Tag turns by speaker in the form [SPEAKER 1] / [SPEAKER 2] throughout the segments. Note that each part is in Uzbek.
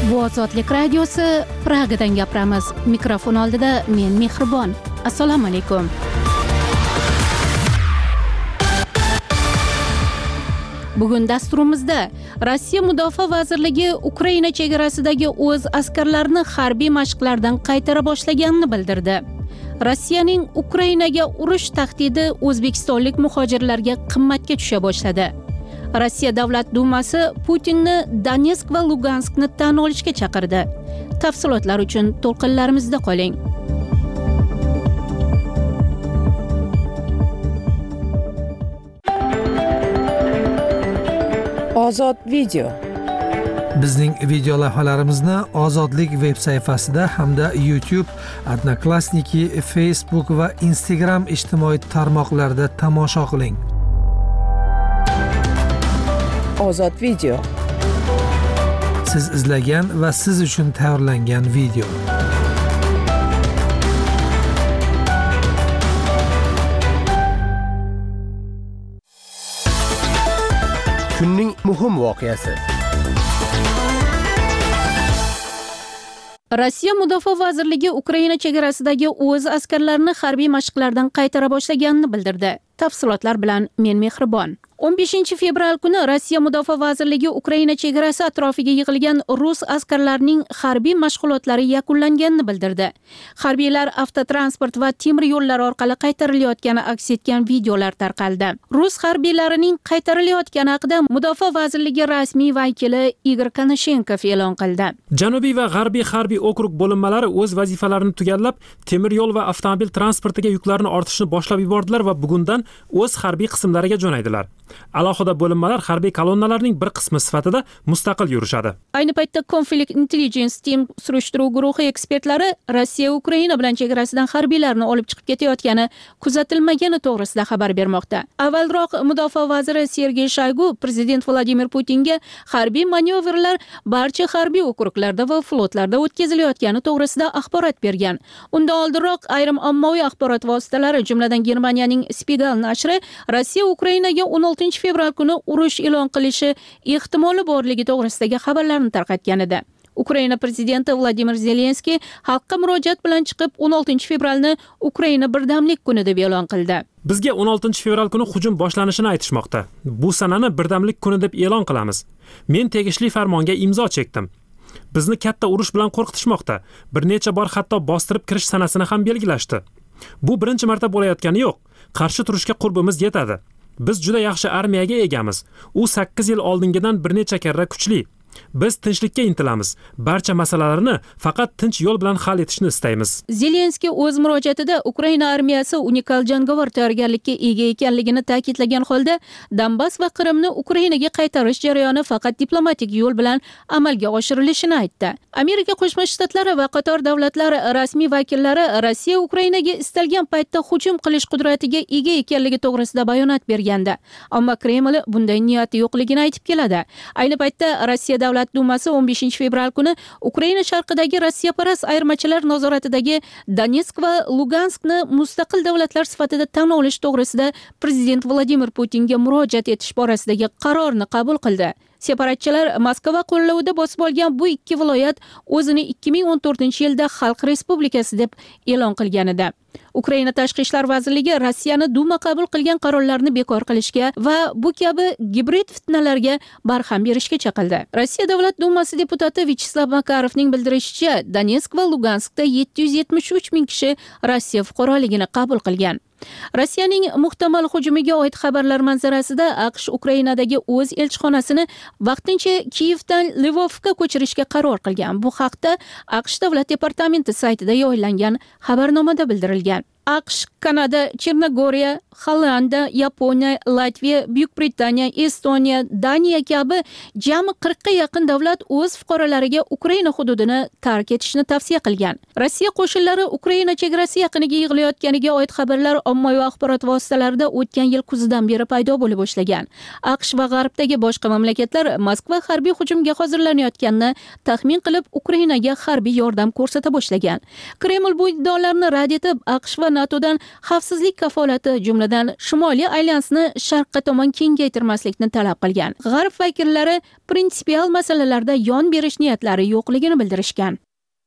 [SPEAKER 1] Bu Ozodlik radiosi, Pragadan gapiramiz. Mikrofon oldida men Mehribon. Assalomu alaykum. Bugun dasturimizda Rossiya Mudofaa vazirligi Ukraina chegarasidagi o'z askarlarini harbiy mashqlardan qaytara boshlaganini bildirdi. Rossiyaning Ukrainaga urush tahdidi o'zbekistonlik muhojirlarga qimmatga tusha boshladi. Rossiya Davlat Dumasi Putinni Donetsk va Luganskni tan olishga chaqirdi. Tafsilotlar uchun to'lqinlarimizda qoling.
[SPEAKER 2] Ozod video.
[SPEAKER 3] Bizning video lavhalarimizni Ozodlik veb sayfasida hamda YouTube, Odnoklassniki, Facebook va Instagram ijtimoiy tarmoqlarida tomosha qiling.
[SPEAKER 2] Ozod video.
[SPEAKER 3] Siz izlagan va siz uchun tayyorlangan video.
[SPEAKER 4] Kunning muhim voqeasi.
[SPEAKER 1] Rossiya Mudofaa vazirligi Ukraina chegarasidagi o'z askarlarini harbiy mashqlardan qaytara boshlaganini bildirdi. Tafsilotlar bilan men Mehribon. 15 fevral kuni Rossiya Mudofaa vazirligi Ukraina chegarasi atrofiga yig'ilgan rus askarlarining harbiy mashg'ulotlari yakunlanganini bildirdi. Harbiylar avtotransport va temir yo'llar orqali qaytarilayotgani aks etgan videolar tarqaldi. Rus harbiylarining qaytarilayotgani haqida Mudofaa vazirligi rasmiy vakili Igor Konashenkov e'lon qildi.
[SPEAKER 5] Janubiy va g'arbiy harbiy okrug bo'linmalari o'z vazifalarini tugallab, temir yo'l va avtomobil transportiga yuklarni ortishni boshlab yubordilar va bugundan o'z harbiy qismlariga jo'naydilar. Alohida bo'linmalar harbiy kolonnalarning bir qismi sifatida mustaqil yurishadi.
[SPEAKER 1] Ayni paytda Conflict Intelligence Team surishtiruv guruhi ekspertlari Rossiya Ukraina bilan chegarasidan harbiylarni olib chiqib ketayotgani kuzatilmagani to'g'risida xabar bermoqda. Avvalroq Mudofaa vaziri Sergey Shoygu prezident Vladimir Putinga harbiy manyovrlar barcha harbiy okruglarda va flotlarda o'tkazilayotgani to'g'risida axborot bergan. Undan oldinroq ayrim ommaviy axborot vositalari, jumladan Germaniyaning Spiegel nashri Rossiya Ukrainaga 16 fevral kuni urush e'lon qilishi ehtimoli borligi to'g'risidagi xabarlarni tarqatgan edi. Ukraina prezidenti Vladimir Zelenskiy xalqqa murojaat bilan chiqib 16 fevralni Ukraina birdamlik kuni deb e'lon qildi.
[SPEAKER 5] Bizga 16 fevral kuni hujum boshlanishini aytishmoqda. Bu sanani birdamlik kuni deb e'lon qilamiz. Men tegishli farmonga imzo chekdim. Bizni katta urush bilan qo'rqitishmoqda. Bir necha bor hatto bostirib kirish sanasini ham belgilashdi. Bu birinchi marta bo'layotgani yo'q. Qarshi turishga qurbimiz yetadi. Biz juda yaxshi armiyaga egamiz. U 8 yil oldingidan bir necha karra kuchli. Biz tinchlikka intilamiz. Barcha masalalarni faqat tinch yo'l bilan hal etishni istaymiz.
[SPEAKER 1] Zelenskiy o'z murojaatida Ukraina armiyasi unikal jangovar tayyorgarlikka ega ekanligini ta'kidlagan holda, Donbass va Qrimni Ukrainaga qaytarish jarayoni faqat diplomatik yo'l bilan amalga oshirilishini aytdi. Amerika Qo'shma Shtatlari va qator davlatlar rasmiy vakillari Rossiya Ukrainaga istalgan paytda hujum qilish qudratiga ega ekanligi to'g'risida bayonot bergandi. Ammo Kreml bunday niyati yo'qligini aytib keladi. Ayni paytda Rossiya Davlat Dumasi 15 fevral kuni Ukraina sharqidagi Rossiyaparast ayirmachilar nazoratidagi Donetsk va Luganskni mustaqil davlatlar sifatida tan olish to'g'risida prezident Vladimir Putinga murojaat etish borasidagi qarorni qabul qildi. Separatchilar Moskva qo'llovida bosib olgan bu ikki viloyat o'zini 2014-yilda Xalq Respublikasi deb e'lon qilgan edi. Ukraina Tashqi ishlar vazirligi Rossiyani Duma qabul qilgan qarorlarni bekor qilishga va bu kabi gibrid fitnalarga barham berishga chaqirdi. Rossiya Davlat Dumasi deputati Vyacheslav Makarovning bildirishicha, Donetsk va Luganskda 773 ming kishi Rossiya fuqaroligini qabul qilgan. Rossiyaning muhtamal hujumiga oid xabarlar manzarasida AQSh Ukrainadagi o'z elchixonasini vaqtincha Kiyevdan Lvovga ko'chirishga qaror qilgan. Bu haqda AQSh Davlat departamenti saytida yo'llangan xabarnomada bildirilgan. AQSh, Kanada, Chernogoriya, Hollanda, Yaponiya, Latviya, Buyuk Britaniya, Estoniya, Daniya kabi jami 40 ga yaqin davlat o'z fuqarolariga Ukraina hududini tark etishni tavsiya qilgan. Rossiya qo'shinlari Ukraina chegarasi yaqiniga yig'ilayotganiga oid xabarlar ommaviy axborot vositalarida o'tgan yil kuzidan beri paydo bo'la boshlagan. AQSh va G'arbdagi boshqa mamlakatlar Moskva harbiy hujumga hozirlanayotganini taxmin qilib Ukrainaga harbiy yordam ko'rsata boshlagan. Kreml bu iddaolarni rad etib, AQSh va NATOdan xavfsizlik kafolati, jumladan Shimoliy alyansni sharqqa tomon kengaytirmaslikni talab qilgan. G'arb vakillari prinsipial masalalarda yon berish niyatlari yo'qligini bildirishgan.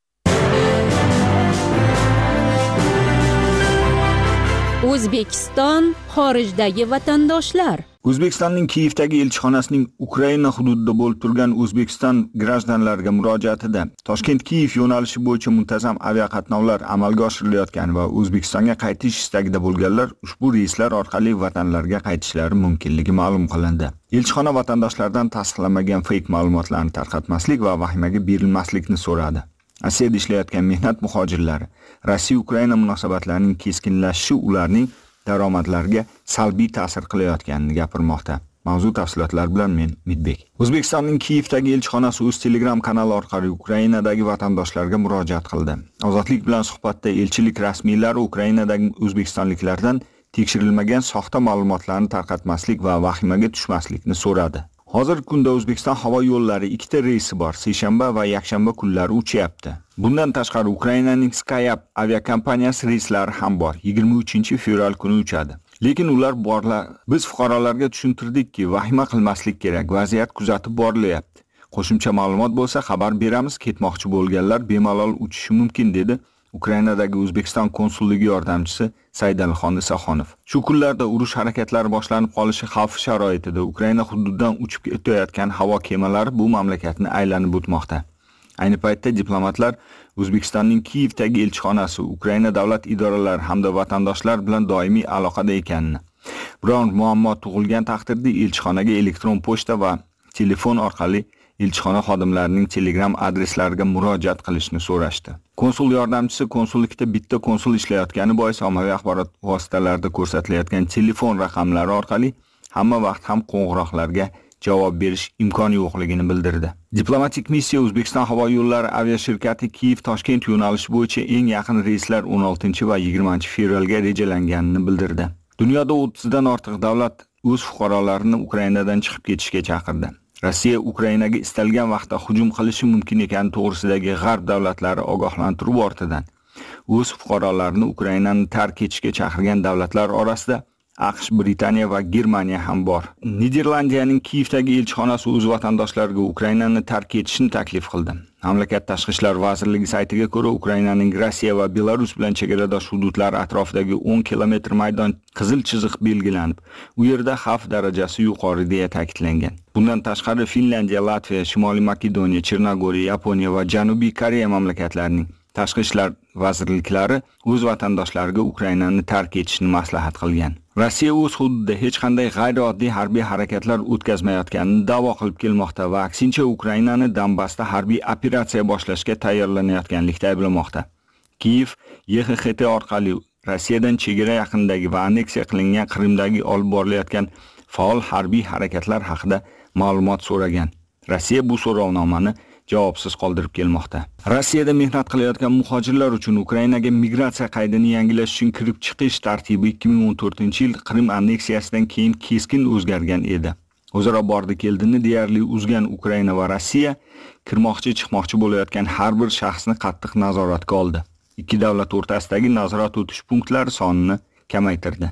[SPEAKER 1] O'zbekiston xorijdagi vatandoshlar.
[SPEAKER 6] O'zbekistonning Kiyevdagi elchixonasining Ukraina hududida bo'lib turgan O'zbekiston grajdanlariga murojaatida Toshkent-Kiyev yo'nalishi bo'yicha muntazam aviaqatnovlar amalga oshirilayotgani va O'zbekistonga qaytish istagida bo'lganlar ushbu reyslar orqali vatanlariga qaytishlari mumkinligi ma'lum qilindi. Elchixona vatandoshlardan tasdiqlanmagan fake ma'lumotlarni tarqatmaslik va vahimaga berilmaslikni so'radi. Rossiyada ishlayotgan mehnat muhojirlari Rossiya-Ukraina munosabatlarining keskinlashishi ularning daromadlariga salbiy ta'sir qilayotganini gapirmoqda. Mavzu tafsilotlari bilan men Midbek. O'zbekistonning Kiyevdagi elchixonasi o'z Telegram kanali orqali Ukrainadagi vatandoshlarga murojaat qildi. Ozodlik bilan suhbatda elchilik rasmiylari Ukrainadagi o'zbekistonliklardan tekshirilmagan soxta ma'lumotlarni tarqatmaslik va vahimaga tushmaslikni so'radi. Hozirgi kunda O'zbekiston havo yo'llari 2 ta reysi bor, seshanba va yakshanba kunlari uchyapti. Bundan tashqari Ukrainaning Skype aviakompaniyasi reyslari ham bor. 23-fevral kuni uchadi. Lekin ular borlar. Biz fuqarolarga tushuntirdikki, vahima qilmaslik kerak. Vaziyat kuzatib borilyapti. Qo'shimcha ma'lumot bo'lsa xabar beramiz. Ketmoqchi bo'lganlar bemalol uchishi mumkin dedi Ukrainadagi O'zbekiston konsulligi yordamchisi Saidalixon Isaxonov. Shu kunlarda urush harakatlari boshlanib qolishi xavfi sharoitida Ukraina hududidan uchib o'tayotgan havo kemalari bu mamlakatni aylanib o'tmoqda. Ayni paytda diplomatlar O'zbekistonning Kiyevdagi elchixonasi, Ukraina davlat idoralari hamda vatandoshlar bilan doimiy aloqada ekanini, biror muammo tug'ilgan taqdirda elchixonaga elektron pochta va telefon orqali elchixona xodimlarining Telegram adreslariga murojaat qilishni so'rashdi. Konsul yordamchisi konsullikda bitta konsul ishlayotgani bois ommaviy axborot vositalarida ko'rsatilayotgan telefon raqamlari orqali hamma vaqt ham qo'ng'iroqlarga javob berish imkoni yo'qligini bildirdi. Diplomatik missiya O'zbekiston havo yo'llari aviashirkati Kiyev-Toshkent yo'nalishi bo'yicha eng yaqin reyslar 16 va 20 fevralga rejalanganini bildirdi. Dunyoda 30 dan ortiq davlat o'z fuqarolarini Ukrainadan chiqib ketishga chaqirdi. Rossiya Ukrainaga istalgan vaqtda hujum qilishi mumkin ekani to'g'risidagi g'arb davlatlari ogohlantiruv ortidan o'z fuqarolarini Ukrainani tark etishga chaqirgan davlatlar orasida AQSh, Britaniya va Germaniya ham bor. Niderlandiyaning Kiyevdagi elchixonasi o'z vatandoshlariga Ukrainani tark etishni taklif qildi. Mamlakat tashqi ishlar vazirligi saytiga ko'ra, Ukrainaning Rossiya va Belarus bilan chegaradosh hududlar atrofidagi 10 kilometr maydon qizil chiziq belgilanib, u yerda xavf darajasi yuqori deya ta'kidlangan. Bundan tashqari Finlandiya, Latviya, Shimoliy Makedoniya, Chernogoriya, Yaponiya va Janubiy Koreya mamlakatlarining tashqi ishlar vazirliklari o'z vatandoshlariga Ukrainani tark etishni maslahat qilgan. Rossiya o'z hududida hech qanday g'ayrioddiy harbiy harakatlar o'tkazmayotganini da'vo qilib kelmoqda va aksincha Ukrainani Donbassda harbiy operatsiya boshlashga tayyorlanayotganlikda ayblamoqda. Kiyev YXHT orqali Rossiyadan chegara yaqinidagi va anneksiya qilingan Qrimdagi olib borilayotgan faol harbiy harakatlar haqida ma'lumot so'ragan. Rossiya bu so'rovnomani javobsiz qoldirib kelmoqda. Rossiyada mehnat qilayotgan muhojirlar uchun Ukrainaga migratsiya qaydini yangilash uchun kirib chiqish tartibi 2014-yil Qrim anneksiyasidan keyin keskin o'zgargan edi. O'zaro bordi-keldini deyarli uzgan Ukraina va Rossiya kirmoqchi-chiqmoqchi bo'layotgan har bir shaxsni qattiq nazoratga oldi. Ikki davlat o'rtasidagi nazorat o'tish punktlari sonini kamaytirdi.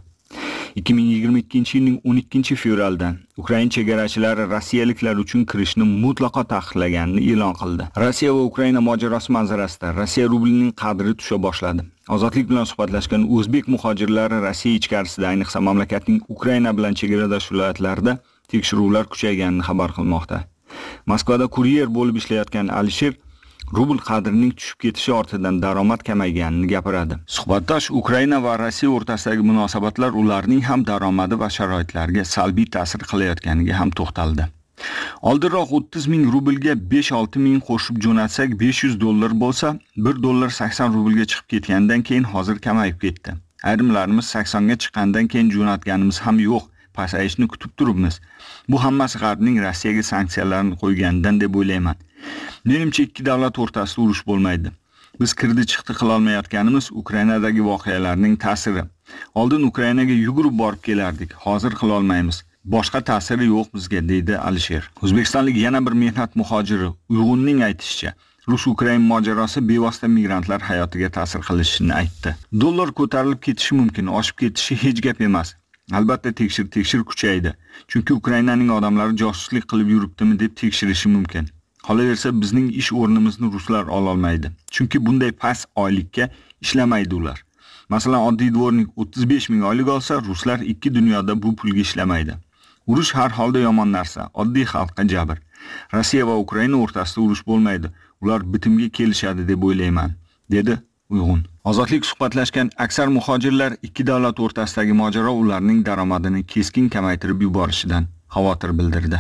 [SPEAKER 6] 2022-yilning 12-fevraldan Ukraina chegarachilari rossiyaliklar uchun kirishni mutlaqo taqiqlaganini e'lon qildi. Rossiya va Ukraina mojarosi manzarasida Rossiya rublining qadri tusha boshladi. Ozodlik bilan suhbatlashgan o'zbek muhojirlari Rossiya ichkarisida, ayniqsa mamlakatning Ukraina bilan chegaradosh viloyatlarida tekshiruvlar kuchayganini xabar qilmoqda. Moskvada kuryer bo'lib ishlayotgan Alisher rubl qadrining tushib ketishi ortidan daromad kamayganini gapiradi. Suhbatdosh Ukraina va Rossiya o'rtasidagi munosabatlar ularning ham daromadi va sharoitlariga salbiy ta'sir qilayotganiga ham to'xtaldi. Oldinroq 30 ming rublga 5-6 ming qo'shib jo'natsak $500 bo'lsa, $1.80 rublga chiqib ketgandan keyin hozir kamayib ketdi. Ayrimlarimiz 80 ga chiqqandan keyin jo'natganimiz ham yo'q. Pasayishni kutib turibmiz. Bu hammasi G'arbning Rossiyaga sanksiyalarni qo'yganidan deb o'ylayman. Menimcha ikki davlat o'rtasida urush bo'lmaydi. Biz kirdi-chiqdi qila olmayotganimiz Ukrainadagi voqealarning ta'siri. Oldin Ukrainaga yugurib borib kelardik, hozir qila olmaymiz. Boshqa ta'siri yo'q bizga, deydi Alisher. O'zbekistonlik yana bir mehnat muhojiri Uyg'unning aytishicha, Rus-Ukrain mojarosi bevosita migrantlar hayotiga ta'sir qilishini aytdi. Dollar ko'tarilib ketishi mumkin, oshib ketishi hech gap emas. Albatta tekshir kuchaydi. Chunki Ukrainaning odamlari josuslik qilib yuribdimi deb tekshirishi mumkin. Qolaversa bizning ish o'rnimizni ruslar ola olmaydi. Chunki bunday past oylikka ishlamaydi ular. Masalan, oddiy dvornik 35 ming oylik olsa, ruslar ikki dunyoda bu pulga ishlamaydi. Urush har holda yomon narsa, oddiy xalqqa jabr. Rossiya va Ukraina o'rtasida urush bo'lmaydi. Ular bitimga kelishadi deb o'ylayman, dedi Uyg'un. Ozodlik suhbatlashgan aksar muhojirlar ikki davlat o'rtasidagi mojaro ularning daromadini keskin kamaytirib yuborishidan xavotir bildirdi.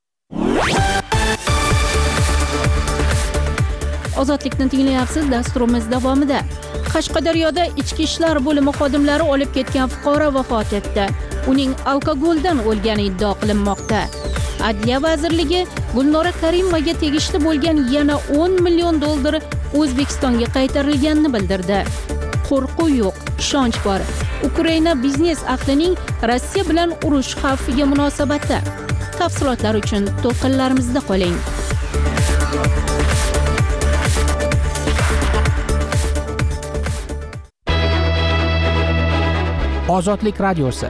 [SPEAKER 1] Ozodlikni tinglayapsiz. Dasturimiz davomida Qashqadaryoda ichki ishlar bo'limi xodimlari olib ketgan fuqaro vafot etdi. Uning alkogoldan o'lgani iddia qilinmoqda. Adliya vazirligi Gulnora Karimovaga tegishli bo'lgan yana 10 million dollar O'zbekistonga qaytarilganini bildirdi. Qo'rquv yo'q, ishonch bor. Ukraina biznes ahlining Rossiya bilan urush xavfiga munosabati. Tafsilotlar uchun to'lqinlarimizda qoling.
[SPEAKER 7] Ozodlik radiosi.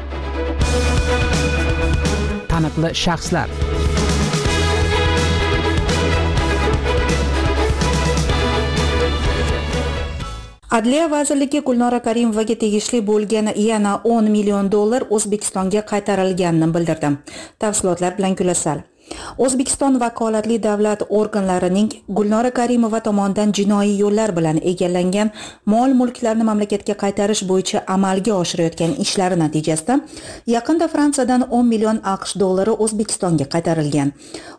[SPEAKER 7] Taniqli shaxslar.
[SPEAKER 8] Adliya vazirligi Gulnora Karimovaga tegishli bo'lgan yana 10 million dollar O'zbekistonga qaytarilganini bildirdi. Tafsilotlar bilan Gulasal. O'zbekiston vakolatli davlat organlarining Gulnora Karimova tomonidan jinoiy yo'llar bilan egallangan mol-mulklarni mamlakatga qaytarish bo'yicha amalga oshirayotgan ishlari natijasida yaqinda Fransiyadan 10 million AQSh dollari O'zbekistonga qaytarilgan.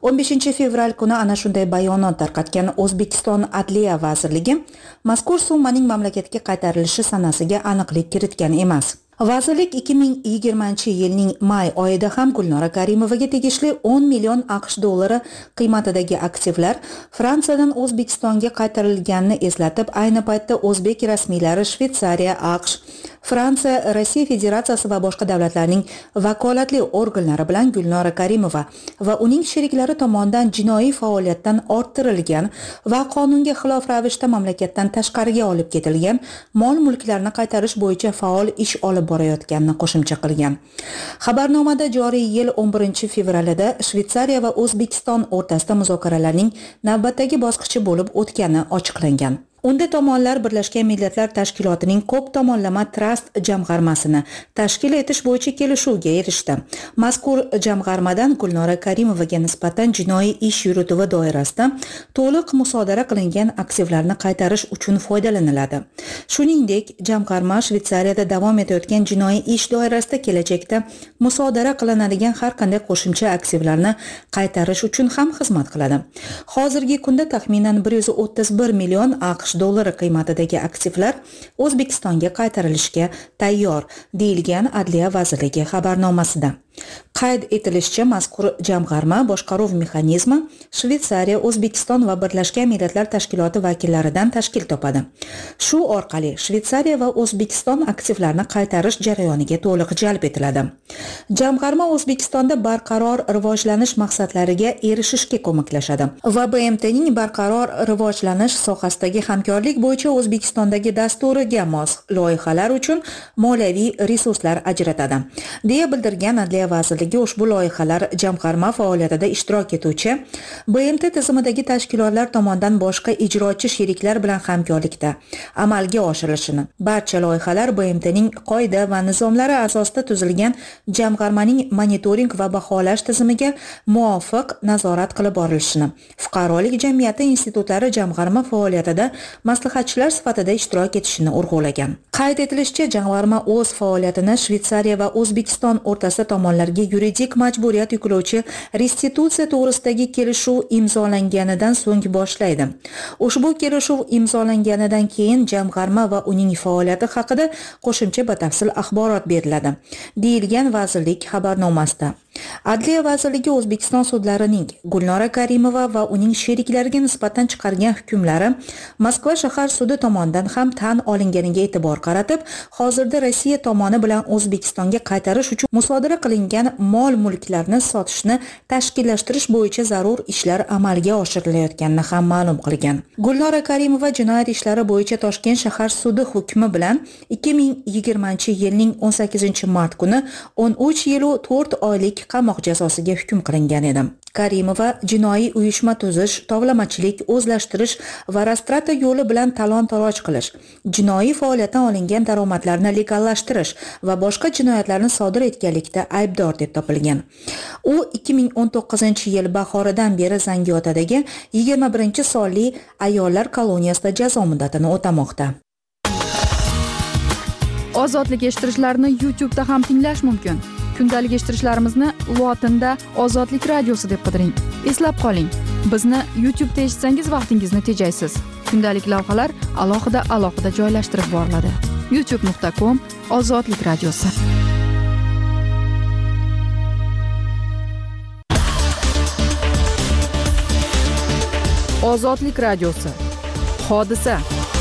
[SPEAKER 8] 15 fevral kuni ana shunday bayonot tarqatgan O'zbekiston Adliya vazirligi mazkur summaning mamlakatga qaytarilishi sanasiga aniqlik kiritgan emas. Vazirlik 2020-yilning may oyida ham Gulnora Karimovaga tegishli 10 million AQSh dollari qiymatidagi aktivlar Fransiyadan O'zbekistonga qaytarilganini eslatib, ayni paytda o'zbek rasmiylari Shveysariya, AQSh, Fransiya, Rossiya Federatsiyasi va boshqa davlatlarning vakolatli organlari bilan Gulnora Karimova va uning sheriklari tomonidan jinoiy faoliyatdan orttirilgan va qonunga xilof ravishda mamlakatdan tashqariga olib ketilgan mol-mulklarni qaytarish bo'yicha faol ish olib borayotganini qo'shimcha qilgan. Xabarnomada joriy yil 11 fevralida Shveysariya va O'zbekiston o'rtasida muzokaralarning navbatdagi bosqichi bo'lib o'tgani ochiqlangan. Unda tomonlar Birlashgan Millatlar Tashkilotining ko'p tomonlama trust jamg'armasini tashkil etish bo'yicha kelishuvga erishdi. Mazkur jamg'armadan Gulnora Karimovaga nisbatan jinoiy ish yurituvi doirasida to'liq musodara qilingan aktivlarni qaytarish uchun foydalaniladi. Shuningdek, jamg'arma Shveysariyada davom etayotgan jinoiy ish doirasida kelajakda musodara qilinadigan har qanday qo'shimcha aktivlarni qaytarish uchun ham xizmat qiladi. Hozirgi kunda taxminan 131 million AQSh dollari qiymatidagi aktivlar O'zbekistonga qaytarilishga tayyor, deyilgan Adliya vazirligi xabarnomasida. Qayd etilishicha, mazkur jamg'arma boshqaruv mexanizmi Shveysariya, O'zbekiston va Birlashgan Millatlar Tashkiloti vakillaridan tashkil topadi. Shu orqali Shveysariya va O'zbekiston aktivlarni qaytarish jarayoniga to'liq jalb etiladi. Jamg'arma O'zbekistonda barqaror rivojlanish maqsadlariga erishishga ko'maklashadi va BMTning barqaror rivojlanish sohasidagi hamkorlik bo'yicha O'zbekistondagi dasturiga mos loyihalar uchun moliyaviy resurslar ajratadi, deya bildirgan Adliya vazirligi ushbu loyihalar jamg'arma faoliyatida ishtirok etuvchi BMT tizimidagi tashkilotlar tomonidan boshqa ijrochi sheriklar bilan hamkorlikda amalga oshirilishini, barcha loyihalar BMTning qoida va nizomlari asosida tuzilgan jamg'armaning monitoring va baholash tizimiga muvofiq nazorat qilib borilishini, fuqarolik jamiyati institutlari jamg'arma faoliyatida maslahatchilar sifatida ishtirok etishini urg'ulagan. Qayd etilishicha, jamg'arma o'z faoliyatini Shveysariya va O'zbekiston o'rtasida tomonlarga yuridik majburiyat yuklovchi restitutsiya to'g'risidagi kelishuv imzolanganidan so'ng boshlaydi. Ushbu kelishuv imzolanganidan keyin jamg'arma va uning faoliyati haqida qo'shimcha batafsil axborot beriladi, deyilgan vazirlik xabarnomasida. Adliya vazirligi O'zbekiston sudlarining Gulnora Karimova va uning sheriklariga nisbatan chiqargan hukmlari Moskva shahar sudi tomonidan ham tan olinganiga e'tibor qaratib, hozirda Rossiya tomoni bilan O'zbekistonga qaytarish uchun musodara qilingan mol-mulklarni sotishni tashkillashtirish bo'yicha zarur ishlar amalga oshirilayotganini ham ma'lum qilgan. Gulnora Karimova jinoyat ishlari bo'yicha Toshkent shahar sudi hukmi bilan 2020-yilning 18-mart kuni 13 yil 4 oylik qamoq jazosiga hukm qilingan edi. Karimova jinoiy uyushma tuzish, tovlamachilik, o'zlashtirish va rastrata yo'li bilan talon-taroj qilish, jinoiy faoliyatdan olingan daromadlarni legallashtirish va boshqa jinoyatlarni sodir etganlikda aybdor deb topilgan. U 2019-yil bahoridan beri Zangiotadagi 21-sonli ayollar koloniyasida jazo muddatini o'tamoqda.
[SPEAKER 9] Ozodlik eshittirishlarni YouTube'da ham tinglash mumkin. Kundalik eshittirishlarimizni lotinda Ozodlik radiosi deb qidiring. Eslab qoling, bizni YouTube'da eshitsangiz vaqtingizni tejaysiz. Kundalik lavhalar alohida joylashtirib boriladi. youtube.com/Ozodlik radiosi. Ozodlik radiosi. Hodisa.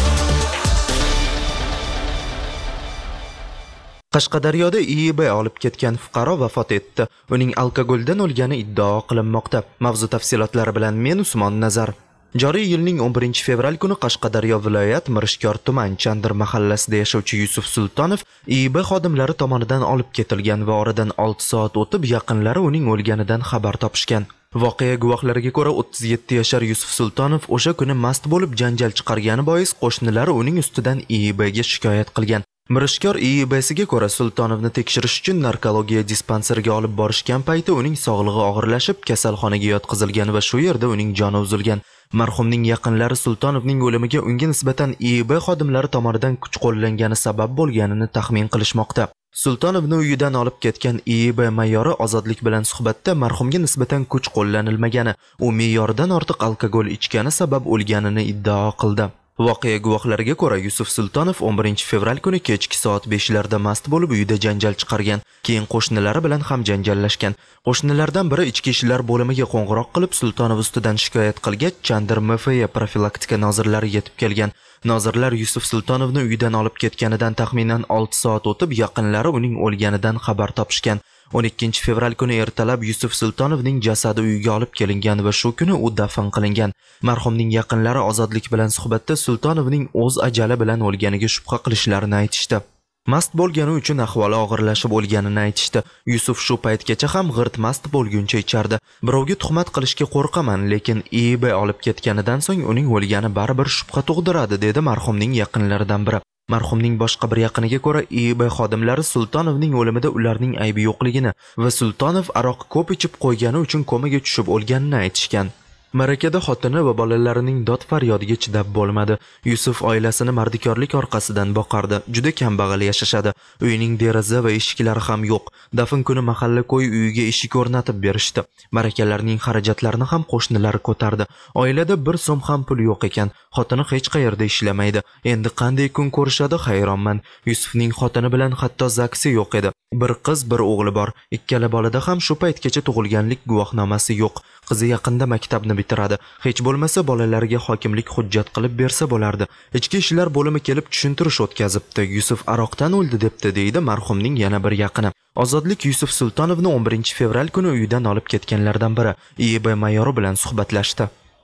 [SPEAKER 10] Qashqadaryoda IIB olib ketgan fuqaro vafot etdi. Uning alkogoldan o'lgani iddao qilinmoqda. Mavzu tafsilotlari bilan men Usmon Nazar. Joriy yilning 11 fevral kuni Qashqadaryo viloyat Mirishkor tuman Chandir mahallasida yashovchi Yusuf Sultonov IIB xodimlari tomonidan olib ketilgan va oradan 6 soat o'tib yaqinlari uning o'lganidan xabar topishgan. Voqea guvohlariga ko'ra 37 yashar Yusuf Sultonov o'sha kuni mast bo'lib janjal chiqargani bois qo'shnilari uning ustidan IIBga shikoyat qilgan. Mirishkor IIBsiga ko'ra Sultonovni tekshirish uchun narkologiya dispanseriga olib borishgan payti uning sog'lig'i og'irlashib kasalxonaga yotqizilgan va shu yerda uning joni uzilgan. Marhumning yaqinlari Sultonovning o'limiga unga nisbatan IIB xodimlari tomonidan kuch qo'llangani sabab bo'lganini taxmin qilishmoqda. Sultonovni uyidan olib ketgan IIB mayori Ozodlik bilan suhbatda marhumga nisbatan kuch qo'llanilmagani, u me'yoridan ortiq alkogol ichgani sabab o'lganini iddao qildi. Voqea guvohlariga ko'ra Yusuf Sultonov 11 fevral kuni kechki soat 5larda mast bo'lib uyida janjal chiqargan. Keyin qo'shnilari bilan ham janjallashgan. Qo'shnilardan biri ichki ishlar bo'limiga qo'ng'iroq qilib Sultonov ustidan shikoyat qilgach, Chandir MFA profilaktika nozirlari yetib kelgan. Nozirlar Yusuf Sultonovni uyidan olib ketganidan taxminan 6 soat o'tib yaqinlari uning o'lganidan xabar topishgan. 12 fevral kuni ertalab Yusuf Sultonovning jasadi uyiga olib kelingan va shu kuni u dafn qilingan. Marhumning yaqinlari Ozodlik bilan suhbatda Sultonovning o'z ajali bilan o'lganiga shubha qilishlarini aytishdi. Mast bo'lgani uchun ahvoli og'irlashib o'lganini aytishdi. Yusuf shu paytgacha ham g'irt mast bo'lguncha ichardi. Birovga tuhmat qilishga qo'rqaman, lekin IIB olib ketganidan so'ng uning o'lgani baribir shubha tug'diradi, dedi marhumning yaqinlaridan biri. Marhumning boshqa bir yaqiniga ko'ra IIB xodimlari Sultonovning o'limida ularning aybi yo'qligini va Sultonov aroq ko'p ichib qo'ygani uchun komaga tushib o'lganini aytishgan. Marakada xotini va bolalarining dod faryodiga chidab bo'lmadi. Yusuf oilasini mardikorlik orqasidan boqardi. Juda kambag'al yashashadi. Uyining deraza va eshiklari ham yo'q. Dafn kuni mahalla ko'y uyiga eshik o'rnatib berishdi. Marakalarning xarajatlarini ham qo'shnilari ko'tardi. Oilada 1 so'm ham pul yo'q ekan. Xotini hech qayerda ishlamaydi. Endi qanday kun ko'rishadi hayronman. Yusufning xotini bilan hatto zaksi yo'q edi. Bir qiz, bir o'g'li bor. Ikkala bolada ham shu paytgacha tug'ilganlik guvohnomasi yo'q. Qizi yaqinda maktabni bitiradi. Hech bo'lmasa bolalariga hokimlik hujjat qilib bersa bo'lardi. Ichki ishlar bo'limi kelib tushuntirish o'tkazibdi. Yusuf aroqdan o'ldi debdi, deydi marhumning yana bir yaqini. Ozodlik Yusuf Sultonovni 11 fevral kuni uyidan olib ketganlardan biri IIB mayori bilan suhbatlashdi.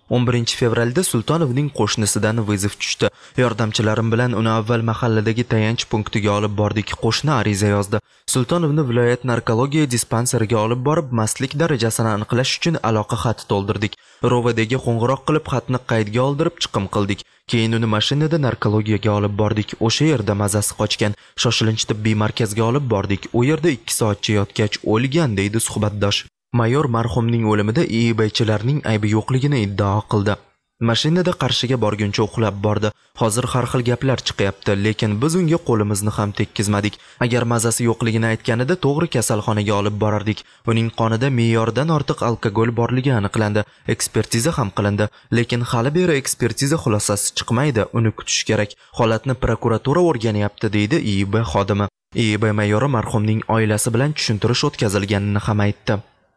[SPEAKER 10] 11 fevralda Sultonovning qo'shnisidan viziv tushdi. Yordamchilarim bilan uni avval mahalladagi tayanch punktiga olib bordik. Qo'shni ariza yozdi. Sultonovni viloyat narkologiya dispanseriga olib borib, mastlik darajasini aniqlash uchun aloqa xati to'ldirdik. Rovadagi qo'ng'iroq qilib xatni qaydga oldirib chiqim qildik. Keyin uni mashinada narkologiyaga olib bordik. O'sha yerda mazasi qochgan. Shoshilinch tibbiy markazga olib bordik. U yerda 2 soatcha yotgach o'lgan, deydi suhbatdosh. Mayor marhumning o'limida IIBchilarning aybi yo'qligini iddao qildi. Mashinada Qarshiga borguncha uxlab bordi. Hozir har xil gaplar chiqyapti, lekin biz unga qo'limizni ham tekkizmadik. Agar mazasi yo'qligini aytganida to'g'ri kasalxonaga olib borardik. Uning qonida me'yordan ortiq alkogol borligi aniqlandi. Ekspertiza ham qilindi, lekin hali beri ekspertiza xulosasi chiqmaydi. Uni kutish kerak. Holatni prokuratura o'rganyapti, deydi IIB xodimi. IIB mayori marhumning oilasi bilan tushuntirish o'tkazilganini ham aytdi.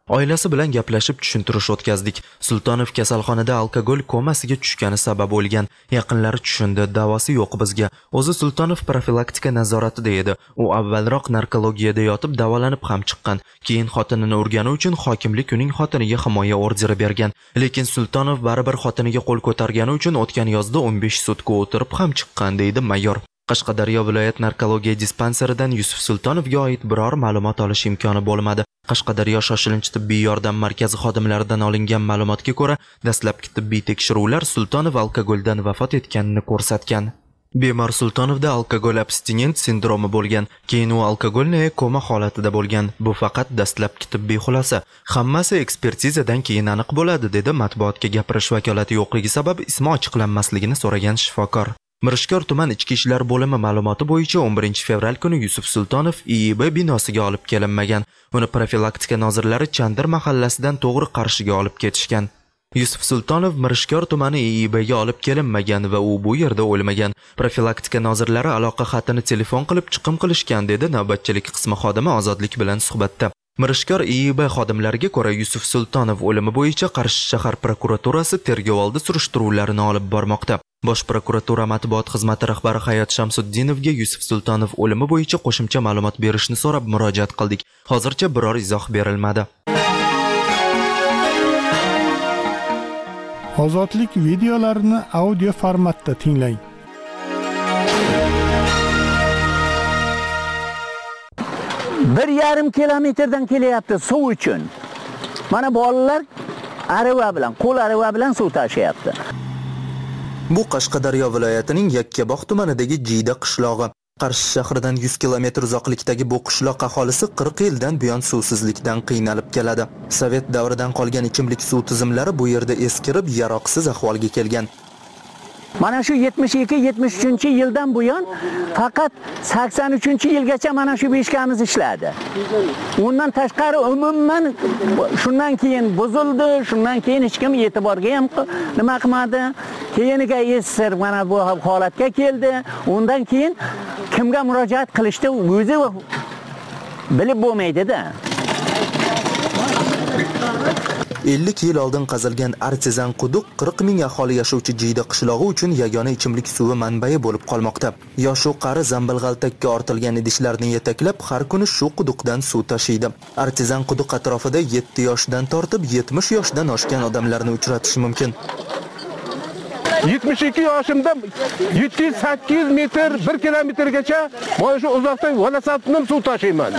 [SPEAKER 10] Oilasi bilan gaplashib tushuntirish o'tkazdik. Sultonov kasalxonada alkogol komasiga tushgani sabab bo'lgan. Yaqinlari tushundi, davosi yo'q bizga. O'zi Sultonov profilaktika nazoratida edi. U avvalroq narkologiyada yotib davolanib ham chiqqan. Keyin xotinini urgani uchun hokimlik uning xotiniga himoya orderi bergan. Lekin Sultonov baribir xotiniga qo'l ko'targani uchun o'tgan yozda 15 sutka o'tirib ham chiqqan, deydi mayor. Qashqadaryo viloyat narkologiya dispanseridan Yusuf Sultonovga oid biror ma'lumot olish imkoni bo'lmadi. Qashqadaryo shoshilinch tibbiy yordam markazi xodimlaridan olingan ma'lumotga ko'ra, dastlabki tibbiy tekshiruvlar Sultonov alkogoldan vafot etganini ko'rsatgan. Bemor Sultonovda alkogol abstinent sindromi bo'lgan, keyin u alkogolni koma holatida bo'lgan. Bu faqat dastlabki tibbiy xulosa. Hammasi ekspertizadan keyin aniq bo'ladi, dedi matbuotga gapirish vakolati yo'qligi sabab ismi ochiqlanmasligini so'ragan shifokor. Mirishkor tuman ichki ishlar bo'limi ma'lumoti bo'yicha 11 fevral kuni Yusuf Sultonov IIB binosiga olib kelinmagan. Uni profilaktika nozirlari Chandir mahallasidan to'g'ri Qarshiga olib ketishgan. Yusuf Sultonov Mirishkor tumani IIBga olib kelinmagan va u bu yerda o'lmagan. Profilaktika nozirlari aloqa xatini telefon qilib chiqim qilishgan, dedi navbatchilik qismi xodimi Ozodlik bilan suhbatda. Mirishkor IIB xodimlariga ko'ra Yusuf Sultonov o'limi bo'yicha Qarshi shahar prokuraturasi tergovoldi surishtiruvlarini olib bormoqda. Bosh prokuratura matbuot xizmati rahbari Hayot Shamsuddinovga Yusuf Sultonov o'limi bo'yicha qo'shimcha ma'lumot berishni so'rab murojaat qildik. Hozircha biror izoh berilmadi.
[SPEAKER 11] Ozodlik videolarini audio formatda tinglang.
[SPEAKER 12] Bir yarim kilometrdan kelyapti suv uchun. Mana bolalar arava bilan, qo'l arava bilan suv tashyapti.
[SPEAKER 10] Bu Qashqadaryo viloyatining Yakkabog' tumanidagi Jiyda qishlog'i. Qarshi shahridan 100 kilometr uzoqlikdagi bu qishloq aholisi 40 yildan buyon suvsizlikdan qiynalib keladi. Sovet davridan qolgan ichimlik suv tizimlari bu yerda eskirib, yaroqsiz ahvolga kelgan.
[SPEAKER 12] Mana shu 72-73 yildan buyon faqat 83-yilgacha mana shu beshkamiz ishladi. Undan tashqari umuman shundan keyin buzildi, shundan keyin hech kim e'tiborga ham nima qilmadi. Keyiniga SSR mana bu holatga keldi. Undan keyin kimga murojaat qilishdi o'zi bilib bo'lmaydi-da.
[SPEAKER 10] 50 yil oldin qazilgan artezan quduq 40 ming aholi yashovchi Jiyda qishlog'i uchun yagona ichimlik suvi manbai bo'lib qolmoqda. Yosh-u qari zambilg'altakka ortilgan idishlarni yetaklab har kuni shu quduqdan suv tashiydi. Artezan quduq atrofida 7 yoshdan tortib 70 yoshdan oshgan odamlarni uchratish mumkin.
[SPEAKER 4] 72 yoshimda 700-800 metr 1 kilometrgacha mana shu uzoqdan valasatdan suv tashiyman.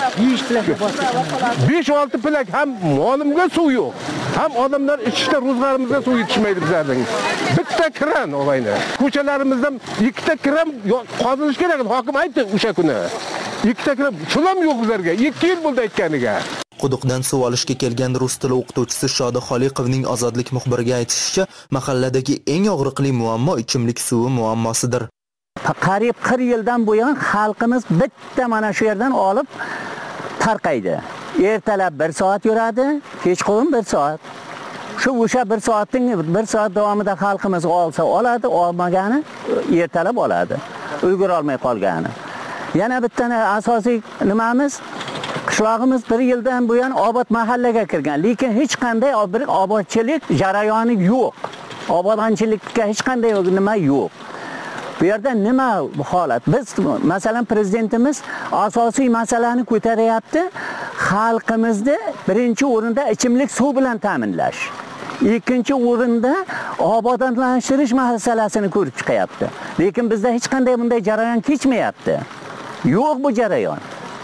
[SPEAKER 4] 5-6 pilak ham molimga suv yo'q. Ham odamlar ichishda ro'zg'arimizga suv yetishmaydi bizlarning. Bitta kran olayni. Ko'chalarimizdan 2 ta kran qozilish kerak. Hokim aytdi o'sha kuni. 2 ta kran chulam yo'q bizlarga. 2 yil bo'ldi aytganiga.
[SPEAKER 10] Quduqdan suv olishga kelgan rus tili o'qituvchisi Shodi Xoliqovning Ozodlik muxbiriga aytishicha, mahalladagi eng og'riqli muammo ichimlik suvi muammosidir.
[SPEAKER 12] Qariyb 40 yildan buyon xalqimiz bitta mana shu yerdan olib tarqaydi. Ertalab 1 soat yuradi, kechqurun 1 soat. Shu o'sha 1 soat davomida xalqimiz olsa oladi, olmagani ertalab oladi. Ulgura olmay qolgani. Yana bitta asosiy nimamiz qishlog'imiz 1 yildan buyon obod mahallaga kirgan, lekin hech qanday bir obodchilik jarayoni yo'q. Obodonchilikka hech qanday nima yo'q. Bu yerda nima bu holat? Biz masalan prezidentimiz asosiy masalani ko'taryapti. Xalqimizni birinchi o'rinda ichimlik suv bilan ta'minlash. Ikkinchi o'rinda obodonlashtirish masalasini ko'rib chiqyapti. Lekin bizda hech qanday bunday jarayon kechmayapti. Yo'q bu jarayon.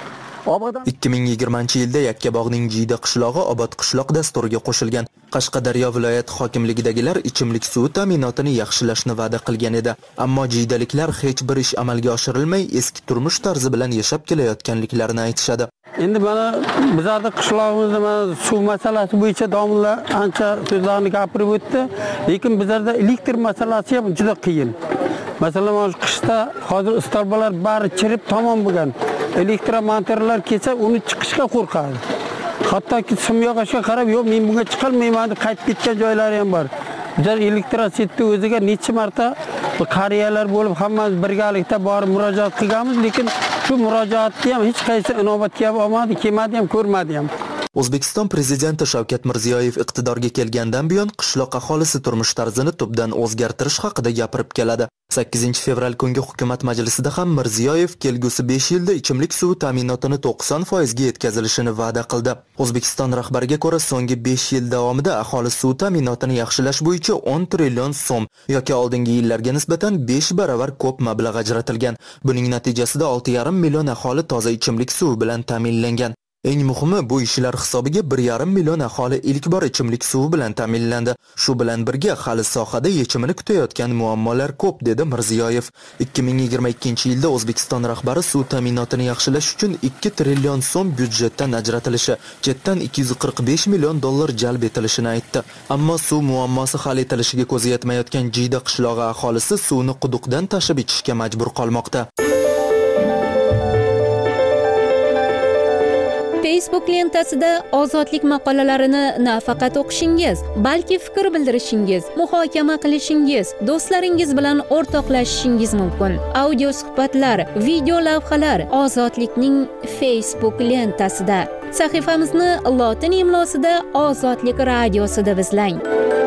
[SPEAKER 10] 2020-yilda Yakkabog'ning Jiyda qishlog'i obod qishloq dasturiga qo'shilgan. Qashqadaryo viloyat hokimligidagilar ichimlik suvi ta'minotini yaxshilashni va'da qilgan edi, ammo jiydaliklar hech bir ish amalga oshirilmay eski turmush tarzi bilan yashab kelayotganliklarini aytishadi.
[SPEAKER 13] Endi mana bizning qishlog'imizda mana suv masalasi bo'yicha domlalar ancha so'zlarni gapirib o'tdi, lekin bizlarda elektr masalasi ham juda qiyin. Masalan, qishda hozir stolbalar bari chirib tamom bo'lgan. Elektromontorlar kelsa, uni chiqishga qo'rqadi. Hattoki simyog'ochga qarab, "Yo'q, men bunga chiqolmayman" deb qaytib ketgan joylari ham bor. Bizlar elektrositni o'ziga necha marta qariyalar bo'lib, hammamiz birgalikda borib murojaat qilganmiz, lekin shu murojaatni ham hech qaysi inobatga olmadi, kelmadi ham, ko'rmadi ham.
[SPEAKER 10] O'zbekiston prezidenti Shavkat Mirziyoyev iqtidorga kelgandan buyon qishloq aholisi turmush tarzini tubdan o'zgartirish haqida gapirib keladi. 8 fevral kungi hukumat majlisida ham Mirziyoyev kelgusi 5 yilda ichimlik suvi ta'minotini 90% ga yetkazilishini va'da qildi. O'zbekiston rahbariga ko'ra, so'nggi 5 yil davomida aholi suv ta'minotini yaxshilash bo'yicha 10 trillion so'm yoki oldingi yillarga nisbatan 5 baravar ko'p mablag' ajratilgan. Buning natijasida 6,5 million aholi toza ichimlik suvi bilan ta'minlangan. Eng muhimi, bu ishlar hisobiga 1,5 million aholi ilk bor ichimlik suvi bilan ta'minlandi. Shu bilan birga hali sohada yechimini kutayotgan muammolar ko'p, dedi Mirziyoyev. 2022-yilda O'zbekiston rahbari suv ta'minotini yaxshilash uchun 2 trillion so'm byudjetdan ajratilishi, chetdan 245 million dollar jalb etilishini aytdi. Ammo suv muammosi hal etilishiga ko'zi yetmayotgan Jiyda qishlog'i aholisi suvni quduqdan tashib ichishga majbur qolmoqda.
[SPEAKER 1] Facebook lentasida ozodlik maqolalarini nafaqat o'qishingiz, balki fikr bildirishingiz, muhokama qilishingiz, do'stlaringiz bilan o'rtoqlashishingiz mumkin. Audio suhbatlar, video lavhalar Ozodlikning Facebook lentasida. Sahifamizni lotin imlosida Ozodlik radiosida izlang.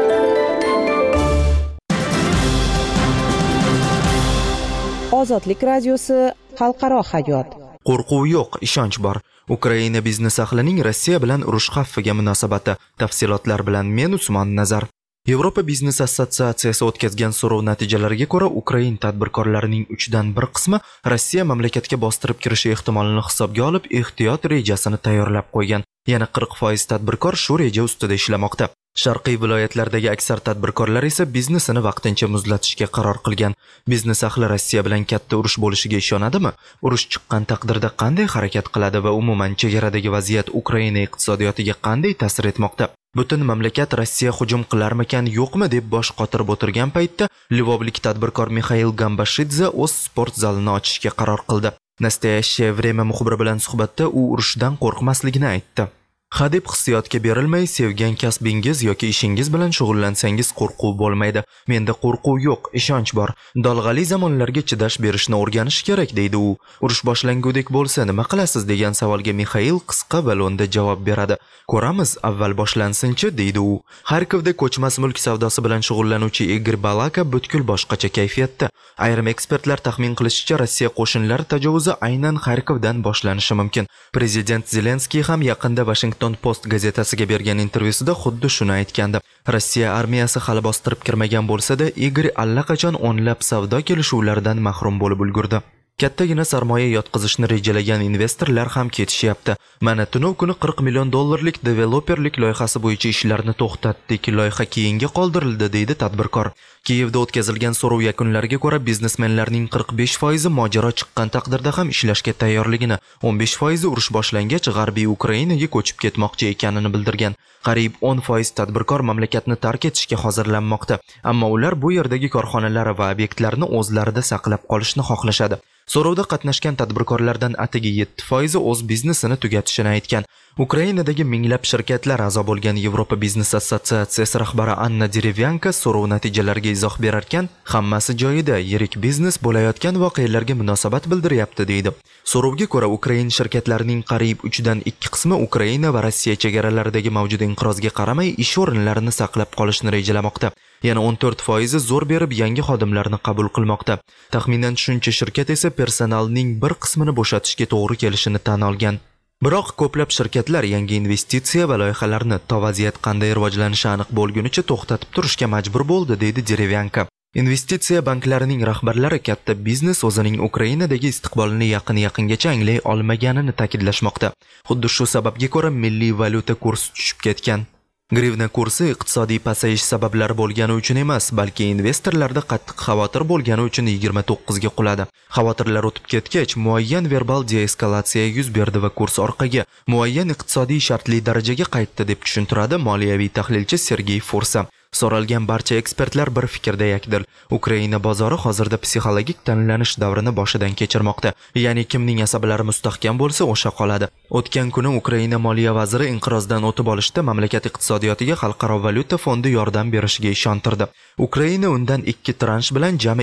[SPEAKER 2] Ozodlik radiosi xalqaro hayot.
[SPEAKER 10] Qo'rquv yo'q, ishonch bor. Ukraina biznes ahlining Rossiya bilan urush xavfiga munosabati. Tafsilotlar bilan men Usmon Nazar. Yevropa biznes assotsiatsiyasi o'tkazgan so'rov natijalariga ko'ra, Ukrain tadbirkorlarining 1/3 qismi Rossiya mamlakatga bostirib kirishi ehtimolini hisobga olib, ehtiyot rejasini tayyorlab qo'ygan. Yana 40% tadbirkor shu reja ustida ishlamoqda. Sharqiy viloyatlardagi aksar tadbirkorlar esa biznesini vaqtincha muzlatishga qaror qilgan. Biznes ahli Rossiya bilan katta urush bo'lishiga ishonadimi? Urush chiqqan taqdirda qanday harakat qiladi va umuman chegaradagi vaziyat Ukraina iqtisodiyotiga qanday ta'sir etmoqda? Butun mamlakat Rossiya hujum qilarmikan, yo'qmi deb bosh qotirib o'tirgan paytda Lvovlik tadbirkor Mixail Gambashidze o'z sport zalini ochishga qaror qildi. Nastoyashye Vremya muxbiri bilan suhbatda u urushdan qo'rqmasligini aytdi. Hadeb hissiyotga berilmay, sevgan kasbingiz yoki ishingiz bilan shug'ullansangiz qo'rquv bo'lmaydi. Menda qo'rquv yo'q, ishonch bor. Dolg'ali zamonlarga chidash berishni o'rganish kerak, deydi u. Urush boshlangudek bo'lsa nima qilasiz degan savolga Mixail qisqa va lo'nda javob beradi. Ko'ramiz, avval boshlansin-chi, deydi u. Xarkovda ko'chmas mulk savdosi bilan shug'ullanuvchi Igor Balaka butkul boshqacha kayfiyatda. Ayrim ekspertlar taxmin qilishicha, Rossiya qo'shinlari tajovuzi aynan Xarkovdan boshlanishi mumkin. Prezident Zelenskiy ham yaqinda Washington Post gazetasiga bergan intervyusida xuddi shuni aytgandi. Rossiya armiyasi hali bostirib kirmagan bo'lsa-da, Igor allaqachon o'nlab savdo kelishuvlaridan mahrum bo'lib ulgurdi. Kattagina sarmoya yotqizishni rejalagan investorlar ham ketishyapti. Mana tunov kuni 40 million dollarlik developerlik loyihasi bo'yicha ishlarni to'xtatdik. Loyiha keyinga qoldirildi, deydi tadbirkor. Kiyevda o'tkazilgan so'rov yakunlariga ko'ra, biznesmenlarning 45% mojaro chiqqan taqdirda ham ishlashga tayyorligini, 15% urush boshlangach g'arbiy Ukrainaga ko'chib ketmoqchi ekanini bildirgan. Qariyb 10% tadbirkor mamlakatni tark etishga hozirlanmoqda. Ammo ular bu yerdagi korxonalar va obyektlarni o'zlarida saqlab qolishni xohlashadi. So'rovda qatnashgan tadbirkorlardan atigi 7% o'z biznesini tugatishini aytgan. Ukrainadagi minglab shirkatlar a'zo bo'lgan Yevropa biznes assotsiatsiyasi rahbari Anna Derevyanka so'rov natijalariga izoh berarkan, hammasi joyida, yirik biznes bo'layotgan voqealarga munosabat bildiryapti, deydi. So'rovga ko'ra, Ukrain shirkatlarining qariyb 3/2 qismi Ukraina va Rossiya chegaralaridagi mavjud inqirozga qaramay ish o'rinlarini saqlab qolishni rejalamoqda. Yana 14% zo'r berib yangi xodimlarni qabul qilmoqda. Taxminan shuncha shirkat esa personalning bir qismini bo'shatishga to'g'ri kelishini tan olgan. Biroq ko'plab shirkatlar yangi investitsiya va loyihalarni vaziyat qanday rivojlanishi aniq bo'lgunicha to'xtatib turishga majbur bo'ldi, deydi Derevyanka. Investitsiya banklarining rahbarlari katta biznes o'zining Ukrainadagi istiqbolini yaqin-yaqingacha anglay olmaganini ta'kidlashmoqda. Xuddi shu sababga ko'ra milliy valyuta kursi tushib ketgan. Grivna kursi iqtisodiy pasayish sabablari bo'lgani uchun emas, balki investorlarda qattiq xavotir bo'lgani uchun 29 ga quladi. Xavotirlar o'tib ketgach, muayyan verbal deeskalatsiya yuz berdi va kurs orqaga, muayyan iqtisodiy shartli darajaga qaytdi, deb tushuntiradi moliyaviy tahlilchi Sergey Fursa. So'ralgan barcha ekspertlar bir fikrda yakdil. Ukraina bozori hozirda psixologik tanlanish davrini boshidan kechirmoqda. Ya'ni kimning asablari mustahkam bo'lsa, o'sha qoladi. O'tgan kuni Ukraina moliya vaziri inqirozdan o'tib olishda mamlakat iqtisodiyotiga Xalqaro valyuta fondi yordam berishiga ishontirdi. Ukraina undan 2 transh bilan jami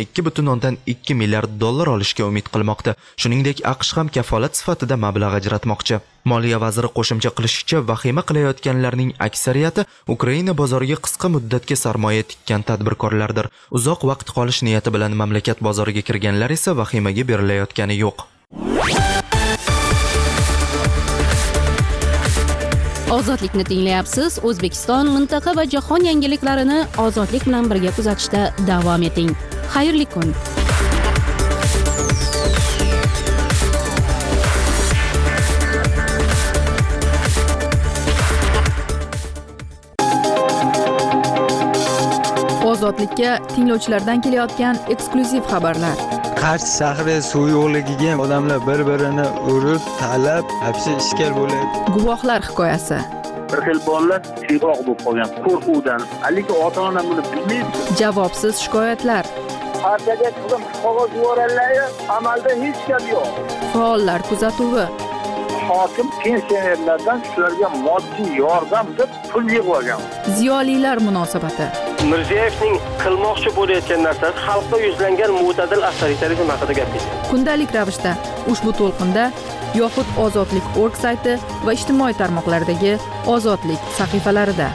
[SPEAKER 10] 2,2 milliard dollar olishga umid qilmoqda. Shuningdek, AQSh ham kafolat sifatida mablag' ajratmoqchi. Moliya vaziri qo'shimcha qilishicha, vahima qilayotganlarning aksariyati Ukraina bozoriga qisqa muddatga sarmoya tikkan tadbirkorlardir. Uzoq vaqt qolish niyati bilan mamlakat bozoriga kirganlar esa vahimaga berilayotgani yo'q.
[SPEAKER 1] Ozodlikni tinglayapsiz. O'zbekiston, mintaqa va jahon yangiliklarini ozodlik bilan birga kuzatishda davom eting. Xayrli kun.
[SPEAKER 9] Ozodlikka tinglovchilardan kelayotgan eksklyuziv xabarlar.
[SPEAKER 14] Qarshi shahri suv yo'qligiga odamlar bir-birini urib, talab, hapsi ishkal bo'ladi.
[SPEAKER 9] Guvohlar hikoyasi.
[SPEAKER 15] Bir xil bolalar siyg'oq bo'lib qolgan qo'rquvdan, lekin ota-ona buni bilmaydi.
[SPEAKER 9] Javobsiz shikoyatlar.
[SPEAKER 15] Partiyaga qizim qog'oz yuboradilar, amalda hech gap yo'q.
[SPEAKER 9] Faollar kuzatuvi.
[SPEAKER 15] Hokim pensionerlardan shularga moddiy yordam deb pul yig'ib olgan.
[SPEAKER 9] Ziyolilar munosabati.
[SPEAKER 16] Mirziyoyevning qilmoqchi bo'layotgan narsasi xalqqa yuzlangan mo'tadil avtoritarizm haqida gapirdi.
[SPEAKER 9] Kundalik ravishda ushbu to'lqinda yoxud ozodlik.org sayti va ijtimoiy tarmoqlardagi ozodlik sahifalarida.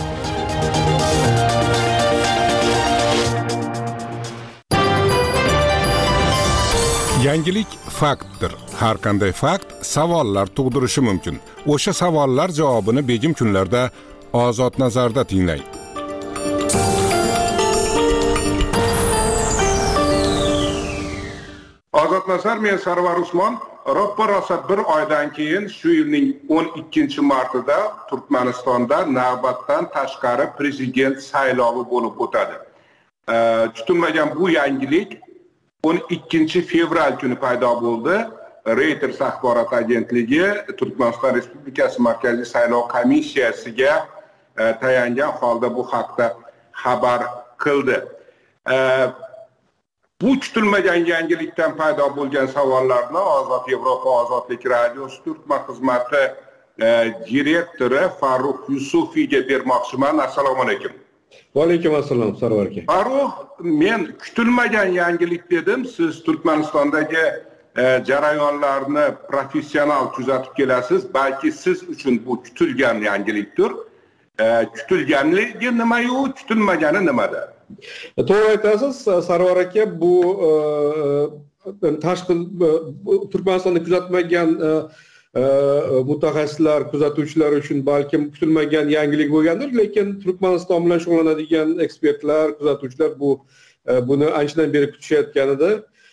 [SPEAKER 17] Yangilik faktdir. Har qanday fakt savollar tug'dirishi mumkin. O'sha savollar javobini begim kunlarda Ozod nazarda tinglang. Ozod nazar, men Sarvar Usmon. Ro'ppa-rosa bir oydan keyin shu yilning 12-martida Turkmanistonda navbatdan tashqari prezident saylovi bo'lib o'tadi. Tutilmagan bu yangilik 12 fevral kuni paydo bo'ldi. Reuters axborot agentligi Turkmaniston Respublikasi Markaziy saylov komissiyasiga tayangan holda bu haqda xabar qildi. Bu kutilmagan yangilikdan paydo bo'lgan savollarni Ozod Yevropa Ozodlik radiosi Turkman xizmati direktori Farruh Yusufiga bermoqchiman. Assalomu alaykum.
[SPEAKER 18] Va alaykum assalom, Sarvar aka.
[SPEAKER 17] Farruh, men kutilmagan yangilik dedim. Siz Turkmanistondagi jarayonlarni professional kuzatib kelasiz. Balki siz uchun bu kutilgan yangilikdir. Kutilganligi nima-yu, kutilmagani nimada?
[SPEAKER 18] To'g'ri aytasiz, Sarvar aka, bu tashqi Turkmanistonda kuzatmagan mutaxassislar, kuzatuvchilar uchun balkim kutilmagan yangilik bo'lgandir, lekin Turkmaniston bilan shug'ullanadigan ekspertlar, kuzatuvchilar buni anchadan beri kutishayotgan edi.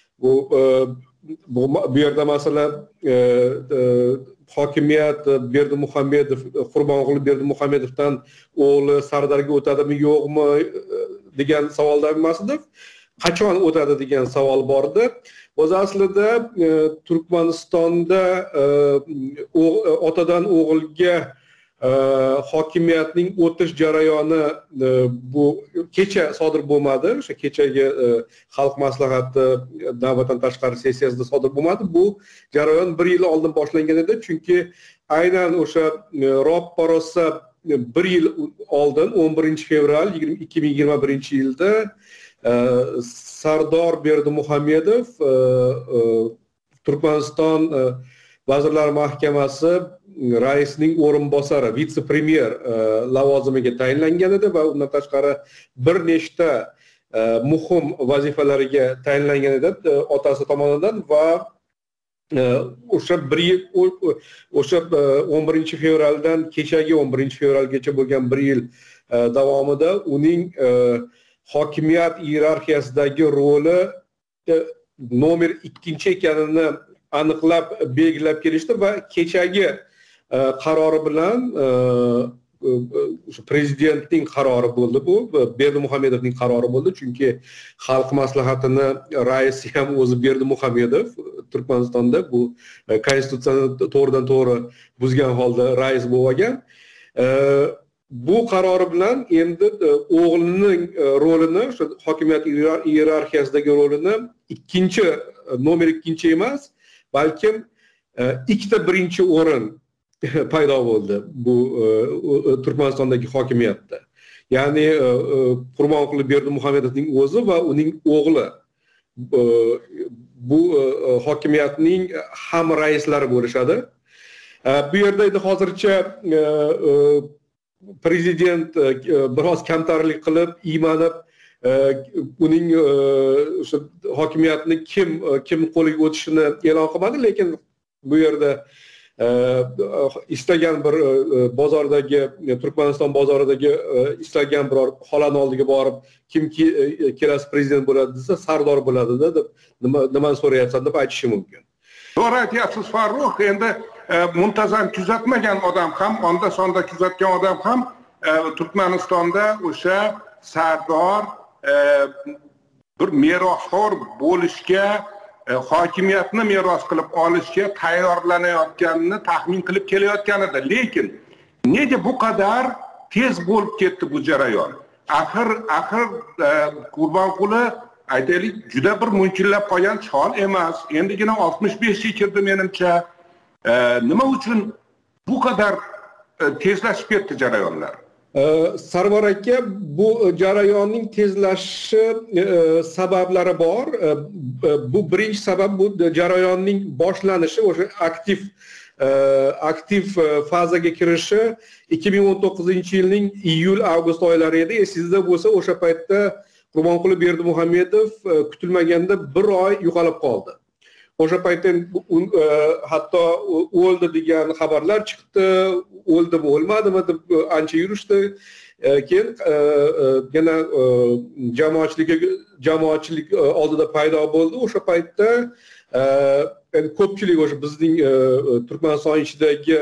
[SPEAKER 18] Bu yerda masalan hokimiyat Berdimuhamedov, Qurbonquli Berdimuhamedovdan o'g'li Sardarga o'tadimi, yo'qmi degan savollar emas edi. Qachon o'tadi degan savol bor edi. O'z aslida Turkmanistonda otadan o'g'ilga hokimiyatning o'tish jarayoni bu kecha sodir bo'lmadi. O'sha kechagi xalq maslahati navbatdan tashqari sessiyasida sodir bo'lmadi. Bu jarayon 1 yil oldin boshlangan edi, chunki aynan o'sha ro'ppa-rosa 1 yil oldin 11 fevral 2021-yilda Sardor Berdimuhamedov Turkmaniston Vazirlar Mahkamasi raisining o'rinbosari, vitse-premyer lavozimiga tayinlangan edi va undan tashqari bir nechta muhim vazifalarga tayinlangan edi otasi tomonidan va o'sha 11 fevraldan kechagi 11 fevralgacha bo'lgan 1 yil davomida uning hokimiyat iyerarxiyasidagi roli nomer 2 ekanini aniqlab belgilab kelishdi va kechagi qarori bilan prezidentning qarori bo'ldi, bu Berdimuhamedovning qarori bo'ldi, chunki xalq maslahatini raisi ham o'zi Berdimuhamedov Turkmanistonda bu konstitutsiyani to'g'ridan to'g'ri buzgan holda rais bo'lgan. Bu qarori bilan endi o'g'lining rolini, o'sha hokimiyat iyerarxiyasidagi rolini nomer 2 emas, balkim ikkita birinchi o'rin paydo bo'ldi bu Turkmanistondagi hokimiyatda. Ya'ni Qurbonquli Berdimuhamedovning o'zi va uning o'g'li bu hokimiyatning ham raislari bo'lishadi. Bu yerda endi hozircha prezident biroz kamtarlik qilib, iymanib, uning o'sha hokimiyatni kim qo'liga o'tishini e'lon qilmadi, lekin bu yerda istagan bir bozordagi Turkmaniston bozoridagi istagan biror xolani oldiga borib kimki kelasi prezident bo'ladi desa Sardor bo'ladi-da deb nimani so'rayapsan deb aytishi mumkin.
[SPEAKER 17] To'g'ri aytyapsiz Farruh, endi muntazam kuzatmagan odam ham, onda sonda kuzatgan odam ham Turkmanistonda o'sha Sardor bir merosxo'r bo'lishga, hokimiyatni meros qilib olishga tayyorlanayotganini taxmin qilib kelayotgan edi. Lekin nega bu qadar tez bo'lib ketdi bu jarayon? Axir Qurbonquli aytaylik juda bir munchillab qolgan chol emas. Endigina 65 ga kirdi menimcha. Nima uchun bu qadar tezlashib ketdi jarayonlar?
[SPEAKER 18] Sarvar aka, bu jarayonning tezlashishi sabablari bor. Bu birinchi sabab bu jarayonning boshlanishi, o'sha aktiv fazaga kirishi 2019-yilning iyul-avgust oylari edi. Esingizda bo'lsa, o'sha paytda Qurbonquli Berdimuhamedov kutilmaganda bir oy yo'qolib qoldi. O'sha paytda hatto o'ldi degan xabarlar chiqdi, o'ldimi, o'lmadimi deb ancha yurishdi. Keyin yana jamoatchilik oldida paydo bo'ldi. O'sha paytda ko'pchilik o'sha bizning Turkmaniston ichidagi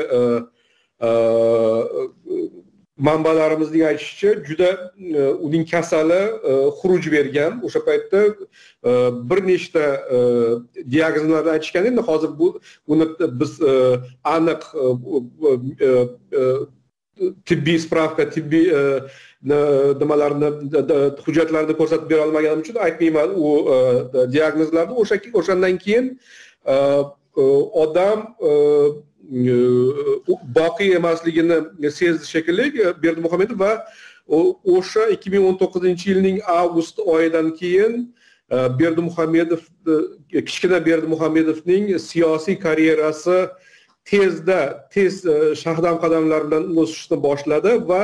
[SPEAKER 18] manbalarimizning aytishicha juda uning kasali xuruj bergan. O'sha paytda bir nechta diagnozlarni aytishgan. Endi hozir buni biz aniq tibbiy spravka, tibbiy nimalarni, hujjatlarni ko'rsatib bera olmaganim uchun aytmayman u diagnozlarni. O'shandan keyin odam boqiy emasligini sezdi shekilli Berdimuhamedov va o'sha 2019-yilning avgust oyidan keyin kichkina Berdimuhamedovning siyosiy karyerasi tez shahdam qadamlar bilan o'sishni boshladi va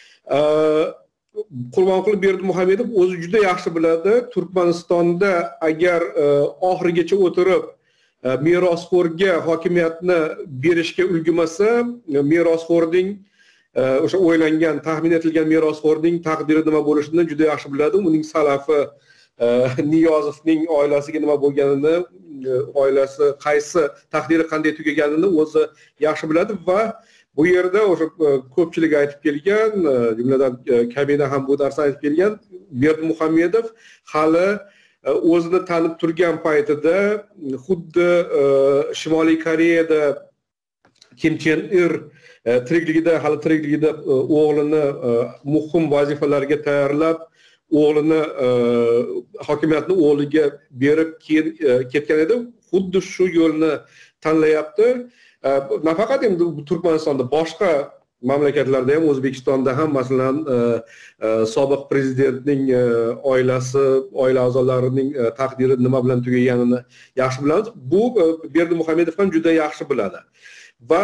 [SPEAKER 18] Qurbonquli Berdimuhamedov o'zi juda yaxshi biladi, Turkmanistonda agar oxirigacha o'tirib merosxo'rga hokimiyatni berishga ulgurmasa, merosxo'rning o'sha o'ylangan, taxmin etilgan merosxo'rning taqdiri nima bo'lishini juda yaxshi biladi. Uning salafi Niyozovning oilasiga nima bo'lganini, oilasi qaysi taqdiri qanday tugaganini o'zi yaxshi biladi va bu yerda o'sha ko'pchilik aytib kelgan, jumladan Kabina ham bu narsani aytib kelgan, Berdimuhamedov hali o'zini tanib turgan paytida xuddi Shimoliy Koreyada Kim Chen Ir tirikligida o'g'lini muhim vazifalarga tayyorlab, o'g'lini hokimiyatni o'g'liga berib keyin ketgan edi. Xuddi shu yo'lni tanlayapti. Nafaqat endi Turkmanistonda, boshqa mamlakatlarda ham, O'zbekistonda ham masalan sobiq prezidentning oilasi, oila a'zolarining taqdiri nima bilan tugaganini yaxshi bilamiz. Bu Berdimuhamedov ham juda yaxshi biladi. Va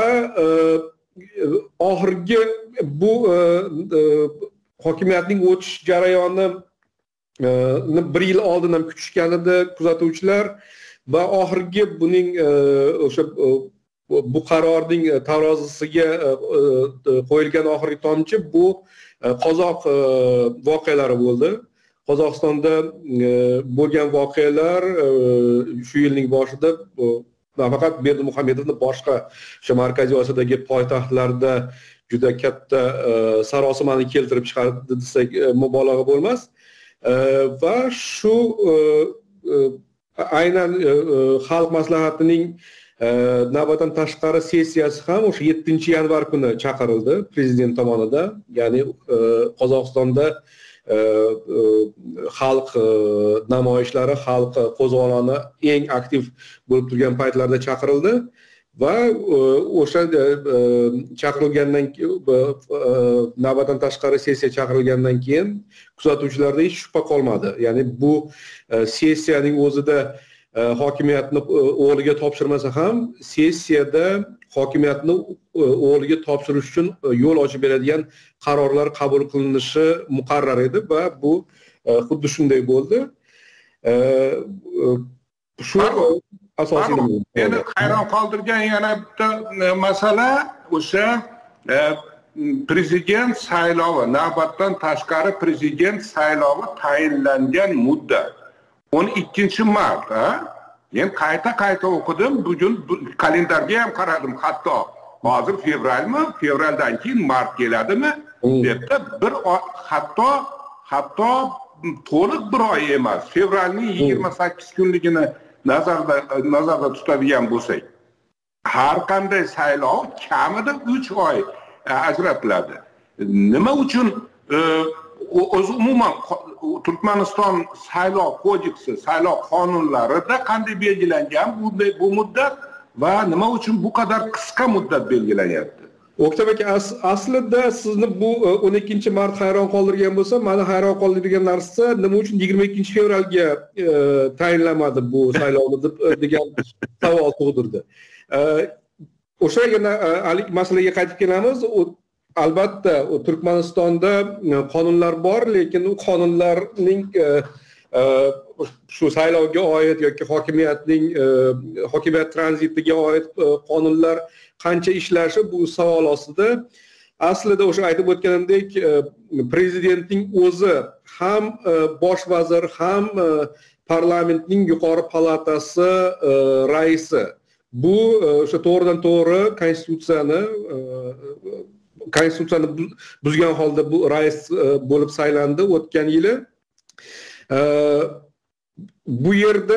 [SPEAKER 18] oxirgi bu hokimiyatning o'tish jarayoni bir yil oldin ham kutishgan edi kuzatuvchilar va oxirgi buning o'sha bu qarorning tarozisiga qo'yilgan oxirgi tomchi bu qozoq voqealari bo'ldi. Qozog'istonda bo'lgan voqealar shu yilning boshida nafaqat Berdimuhamedovni boshqa o'sha Markaziy Osiyodagi poytaxtlarda juda katta sarosimani keltirib chiqardi desak mubolag'a bo'lmas. Va shu aynan xalq maslahatining navbatdan tashqari sessiyasi ham o'sha 7-yanvar kuni chaqirildi prezident tomonidan. Ya'ni Qozog'istonda xalq namoyishlari, xalq qo'zg'oloni eng aktiv bo'lib turgan paytlarda chaqirildi va o'sha chaqirilgandan navbatdan tashqari sessiya chaqirilgandan keyin kuzatuvchilarda hech shubha qolmadi. Ya'ni bu sessiyaning o'zida hokimiyatni o'g'liga topshirmasa ham sessiyada hokimiyatni o'g'liga topshirish uchun yo'l ochib beradigan qarorlar qabul qilinishi muqarrar edi va bu xuddi shunday bo'ldi. Shu asosiy
[SPEAKER 17] meni hayron qoldirgan yana bitta masala o'sha prezident saylovi, navbatdan tashqari prezident saylovi tayinlangan muddat 12-mart. Men qayta o'qidim, bugun kalendarga ham qaradim, hatto hozir fevraldan keyin mart keladimi debdi. Bir hatto to'liq bir oy emas, fevralning 28 kunligini nazarda tutadigan bo'lsak, har qanday saylov kamida 3 oy ajratiladi. Nima uchun o'zi umuman Turkmaniston saylov kodeksi, saylov qonunlarida qanday belgilangan bu muddat va nima uchun bu qadar qisqa muddat belgilanyapti?
[SPEAKER 18] O'ktam aka, aslida sizni bu 12-mart hayron qoldirgan bo'lsa, meni hayron qoldirgan narsa nima uchun 22-fevralga tayinlanmadi bu saylovni degan savol tug'dirdi. O'sha yana masalaga qaytib kelamiz. Albatta, Turkmanistonda qonunlar bor, lekin u qonunlarning shu saylovga oid yoki hokimiyat tranzitiga oid qonunlar qancha ishlashi bu savol ostida. Aslida o'sha aytib o'tganimdek, prezidentning o'zi ham bosh vazir, ham parlamentning yuqori palatasi raisi. Bu o'sha to'g'ridan to'g'ri konstitutsiyani buzgan holda bu rais bo'lib saylandi o'tgan yili. Bu yerda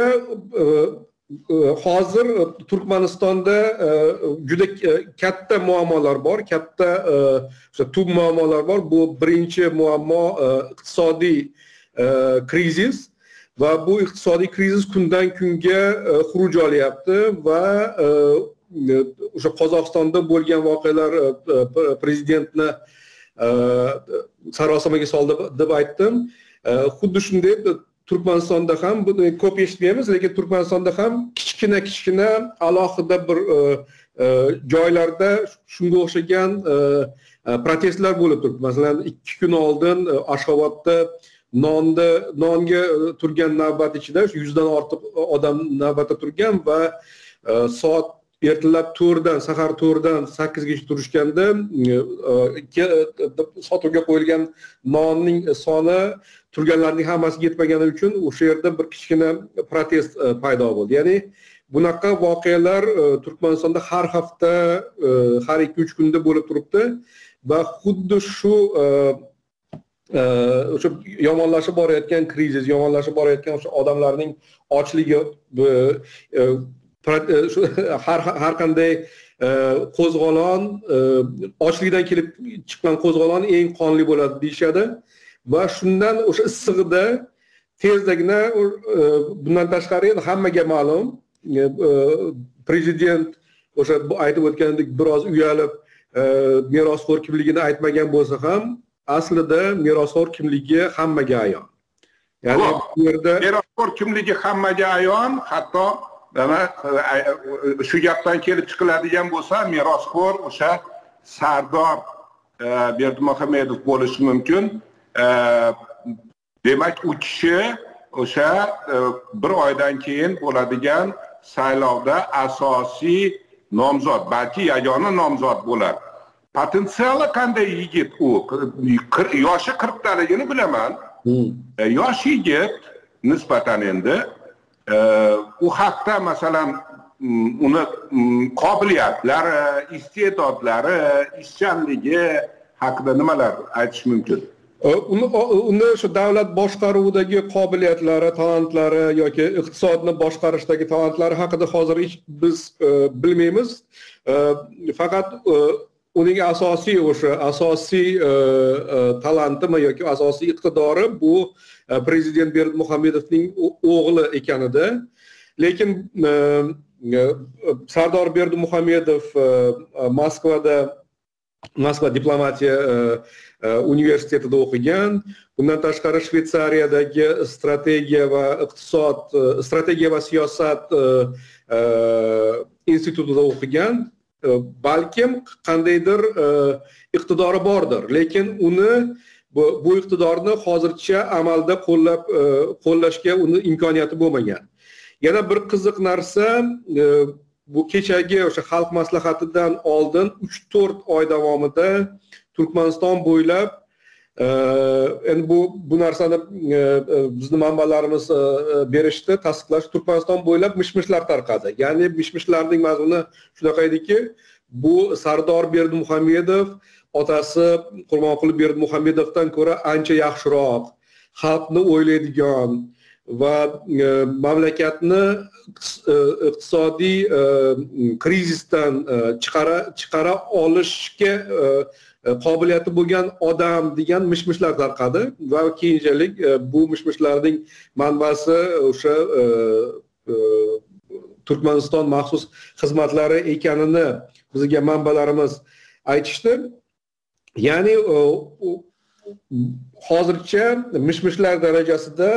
[SPEAKER 18] hozir Turkmanistonda juda katta muammolar bor, katta tub muammolar bor. Bu birinchi muammo iqtisodiy krizis va bu iqtisodiy krizis kundan kunga xuruj olyapti va o'sha Qozog'istonda bo'lgan voqealar prezidentni sarosimaga soldi deb aytdim. Xuddi shunday Turkmanistonda ham buni ko'p eshitmaymiz, lekin Turkmanistonda ham kichkina alohida bir joylarda shunga o'xshagan protestlar bo'lib turibdi. Masalan, 2 kun oldin Ashxobodda nonga turgan navbat ichida 100 dan ortiq odam navbatda turgan va soat ertalab 4dan, sahar 4dan 8 gacha turishganda sotuvga qo'yilgan nonning soni turganlarning hammasiga yetmagani uchun o'sha yerda bir kichkina protest paydo bo'ldi. Ya'ni bunaqa voqealar Turkmanistonda har hafta, har 2-3 kunda bo'lib turibdi va xuddi shu o'sha yomonlashib borayotgan krizis, yomonlashib borayotgan o'sha odamlarning ochligi, har qanday qo'zg'olon, ochlikdan kelib chiqqan qo'zg'olon eng qonli bo'ladi deyshadi va shundan o'sha issig'ida tezdagina, bundan tashqari hammaga ma'lum, prezident o'sha aytib o'tganidek biroz uyalib merosxo'r kimligini aytmagan bo'lsa ham, aslida merosxo'r kimligi hammaga ayon. Ya'ni bu yerda
[SPEAKER 17] merosxo'r kimligi hammaga ayon, hatto shu gapdan kelib chiqiladigan bo'lsa, merosxo'r o'sha Sardor Berdimuhamedov bo'lishi mumkin. Demak, u kishi o'sha bir oydan keyin bo'ladigan saylovda asosiy nomzod, balki yagona nomzod bo'ladi. Potensiali qanday yigit u? Yoshi 40 taligini bilaman. Yosh yigit nisbatan endi u haqda masalan uni qobiliyatlari, iste'dodlari, ishchanligi haqida nimalar aytish mumkin?
[SPEAKER 18] Uni shu davlat boshqaruvidagi qobiliyatlari, talentlari yoki iqtisodni boshqarishdagi talentlari haqida hozir biz bilmaymiz. Faqat uning asosiy talantimi yoki asosiy iqtidori bu prezident Berdimuhamedovning o'g'li ekanida. Lekin Sardor Berdimuhamedov Moskvada Moskva diplomatiya universitetida o'qigan. Bundan tashqari Shveysariyadagi strategiya va siyosat institutida o'qigan. Balkim qandaydir iqtidori bordir, lekin uni bu iqtidorni hozircha amalda qo'llashga uni imkoniyati bo'lmagan. Yana bir qiziq narsa, bu kechagi o'sha xalq maslahatidan oldin 3-4 oy davomida Turkmaniston bo'ylab endi bu narsani bizning manbalarimiz berishdi, tasdiqlash, Turkmaniston bo'ylab mishmishlar tarqadi. Ya'ni mishmishlarning mazmuni shunaqa ediki, bu Sardor Berdimuhamedov otasi Qurbonquli Berdimuhamedovdan ko'ra ancha yaxshiroq, xalqni o'ylaydigan va mamlakatni iqtisodiy krizisdan chiqara olishga qobiliyati bo'lgan odam degan mishmishlar tarqadi va keyinchalik bu mishmishlarning manbasi o'sha Turkmaniston maxsus xizmatlari ekanini bizga manbalarimiz aytishdi. Ya'ni hozircha mishmishlar darajasida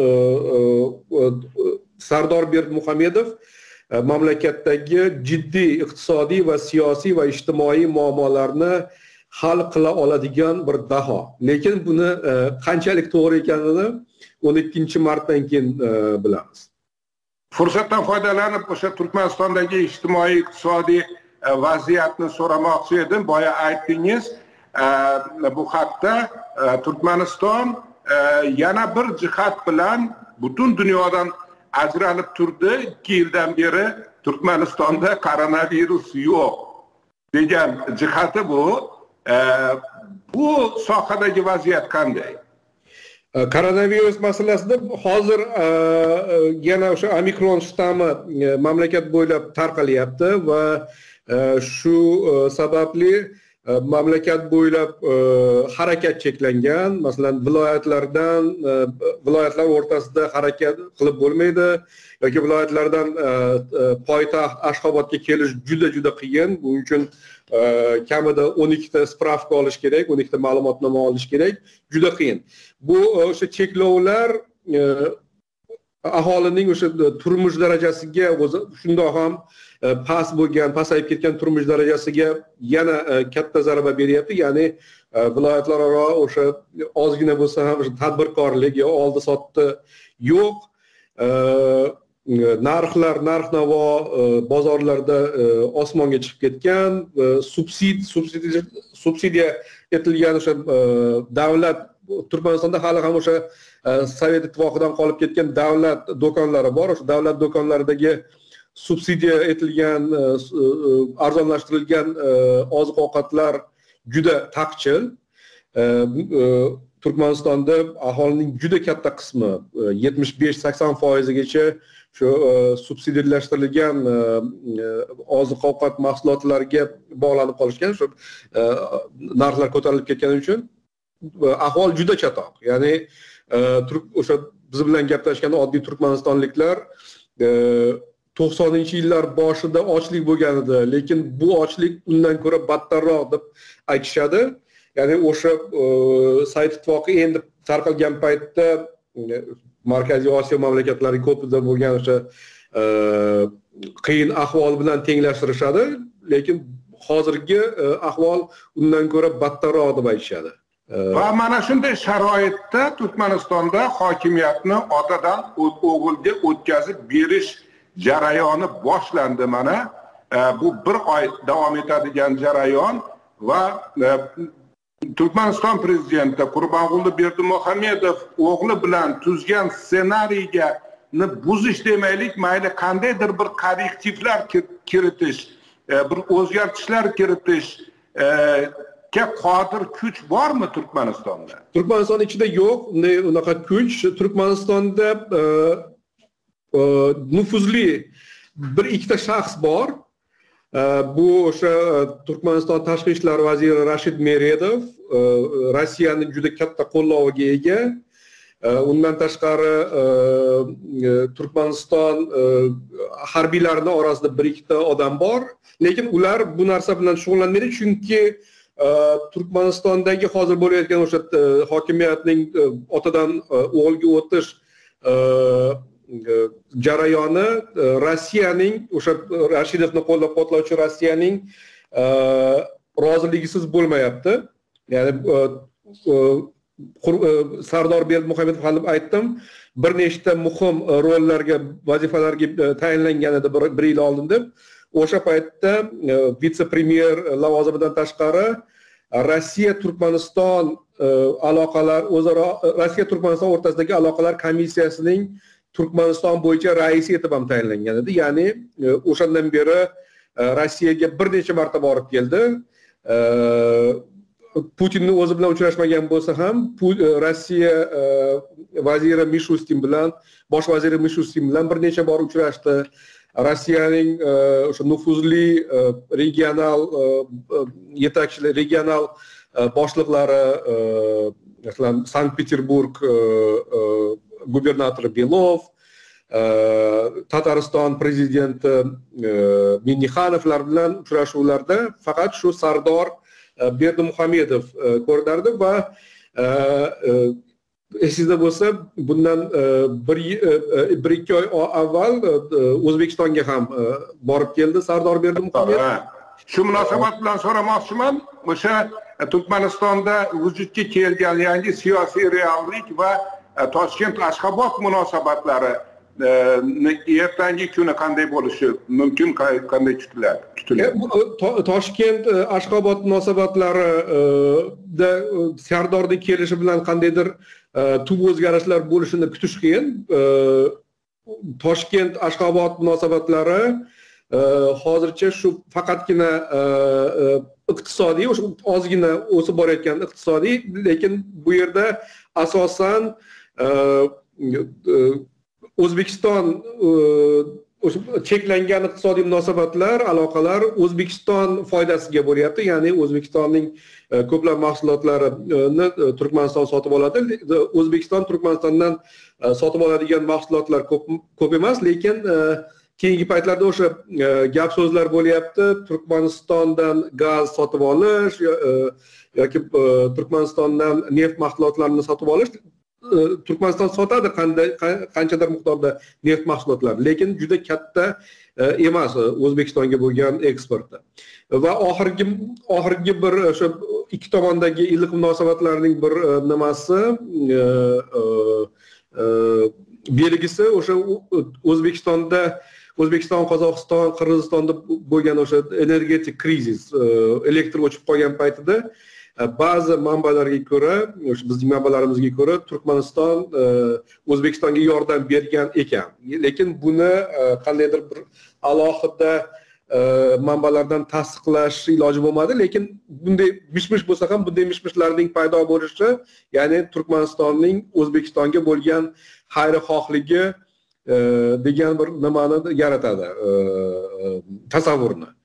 [SPEAKER 18] Sardor Berdimuhamedov mamlakatdagi jiddiy iqtisodiy va siyosiy va ijtimoiy muammolarni hal qila oladigan bir daho. Lekin buni qanchalik to'g'ri ekanini 12-martdan keyin bilamiz.
[SPEAKER 17] Fursatdan foydalanib o'sha Turkmanistondagi ijtimoiy iqtisodiy vaziyatni so'ramoqchi edim. Boya aytdingiz, bu haqda Turkmaniston yana bir jihat bilan butun dunyodan ajralib turdi. 2 yildan beri Turkmanistonda koronavirus yo'q degan jihati bu. Bu sohadagi vaziyat qanday?
[SPEAKER 18] Koronavirus masalasida hozir yana o'sha omikron shtammi mamlakat bo'ylab tarqalyapti va shu sababli mamlakat bo'ylab harakat cheklangan. Masalan, viloyatlar o'rtasida harakat qilib bo'lmaydi yoki viloyatlardan poytaxt Ashxobodga kelish juda qiyin. Buning uchun kamida 12 ta spravka olish kerak, 12 ta ma'lumotnoma olish kerak. Juda qiyin. Bu o'sha cheklovlar aholining o'sha turmush darajasiga o'zi shundoq ham pasayib ketgan turmush darajasiga yana katta zarba beryapti. Ya'ni viloyatlararo o'sha ozgina bo'lsa ham o'sha tadbirkorlik yo oldi-sotdi yo'q. Narx-navo bozorlarda osmonga chiqib ketgan, subsidiya etilgan o'sha davlat Turkmanistonda hali ham o'sha Sovet ittifoqidan qolib ketgan davlat do'konlari bor. O'sha davlat do'konlaridagi subsidiya etilgan, arzonlashtirilgan oziq-ovqatlar juda taqchil. Turkmanistonda aholining juda katta qismi 75-80%gacha shu subsidiyalashtirilgan oziq-ovqat mahsulotlariga bog'lanib qolishgan. Shu narxlar ko'tarilib ketgani uchun ahvol juda chatoq. Ya'ni o'sha biz bilan gaplashgan oddiy turkmanistonliklar 90-yillar boshida ochlik bo'lgan edi, lekin bu ochlik undan ko'ra battarroq deb aytishadi. Ya'ni o'sha Sovet ittifoqi endi tarqalgan paytda Markaziy Osiyo mamlakatlari ko'pida bo'lgan o'sha qiyin ahvol bilan tenglashtirishadi, lekin hozirgi ahvol undan ko'ra battarroq deb aytishadi.
[SPEAKER 17] Va mana shunday sharoitda Turkmanistonda hokimiyatni otadan o'g'ilga o'tkazib berish jarayoni boshlandi. Mana bu 1 oy davom etadigan jarayon va Turkmaniston prezidenti Qurbonquli Berdimuhamedov o'g'li bilan tuzgan ssenariyga buzish demaylik, mayli qandaydir bir korrektivlar kiritish, bir o'zgartishlar kiritish qodir kuch bormi Turkmanistonda?
[SPEAKER 18] Turkmaniston ichida yo'q, unaqa kuch. Turkmanistonda nufuzli 1-2 ta shaxs bor. Bu o'sha Turkmaniston tashqi ishlar vaziri Rashid Meredov, Rossiyaning juda katta qo'lloviga ega. Undan tashqari Turkmaniston harbiylarining orasida 1-2 ta odam bor, lekin ular bu narsa bilan shug'ullanmaydi, chunki Turkmanistondagi hozir bo'layotgan o'sha hokimiyatning otadan o'g'ilga o'tish jarayoni Rossiyaning o'sha Rashidovni qo'llab-quvvatlovchi Rossiyaning roziligisiz bo'lmayapti. Ya'ni Sardor Berdimuhamedov ham aytdim, bir nechta muhim rollarga, vazifalarga tayinlangan edi bir yil oldin deb. O'sha paytda vitse-premyer lavozimidan tashqari Rossiya Turkmaniston aloqalar o'zaro Rossiya Turkmaniston o'rtasidagi aloqalar komissiyasining Turkmaniston bo'yicha raisi etib ham tayinlangan edi. Ya'ni o'shandan beri Rossiyaga bir necha marta borib keldi. Putinni o'zi bilan uchrashmagan bo'lsa ham Rossiya vaziri Mishustin bilan, bosh vaziri Mishustin bilan bir necha bor uchrashdi. Rossiyaning o'sha nufuzli regional yetakchilar, regional boshliqlari, masalan, Sankt-Peterburg gubernatori Belov, Tatariston prezidenti Minnixanovlar bilan uchrashuvlarda faqat shu Sardor Berdimuhamedov ko'rinardi va esingizda bo'lsa, bundan bir ikki oy avval O'zbekistonga ham borib keldi Sardor Berdimuhamedov.
[SPEAKER 17] Shu munosabat bilan so'ramoqchiman, o'sha Turkmanistonda vujudga kelgan yangi siyosiy reallik va Toshkent-Ashxobod munosabatlari ertangi kuni qanday bo'lishi mumkin, qanday tutiladi?
[SPEAKER 18] Toshkent Ashxobod munosabatlarida Sardorning kelishi bilan qandaydir tub o'zgarishlar bo'lishini kutish qiyin. Toshkent Ashxobod munosabatlari hozircha shu faqatgina iqtisodiy, o'sha ozgina o'sib borayotgan iqtisodiy, lekin bu yerda asosan O'zbekiston o'sha cheklangan iqtisodiy munosabatlar, aloqalar O'zbekiston foydasiga bo'lyapti. Ya'ni O'zbekistonning ko'plab mahsulotlarini Turkmaniston sotib oladi. O'zbekiston Turkmanistondan sotib oladigan mahsulotlar ko'p emas, lekin keyingi paytlarda o'sha gap so'zlar bo'lyapti. Turkmanistondan gaz sotib olish yoki Turkmanistondan neft mahsulotlarini sotib olish. Turkmaniston sotadi qanchadir miqdorda neft mahsulotlarini, lekin juda katta emas O'zbekistonga bo'lgan eksporti. Va oxirgi bir o'sha ikki tomondagi iliq munosabatlarning bir nimasi belgisi o'sha O'zbekiston, Qozog'iston, Qirg'izistonda bo'lgan o'sha energetik krizis, elektr o'chib qolgan paytida ba'zi manbalarga ko'ra, o'sha bizning manbalarimizga ko'ra Turkmaniston O'zbekistonga yordam bergan ekan. Lekin buni qandaydir bir alohida manbalardan tasdiqlash iloji bo'lmadi, lekin bunday mish-mish bo'lsa ham bunday mish-mishlarning paydo bo'lishi, ya'ni Turkmanistonning O'zbekistonga bo'lgan xayrixohligi degan bir nimani yaratadi, tasavvurni.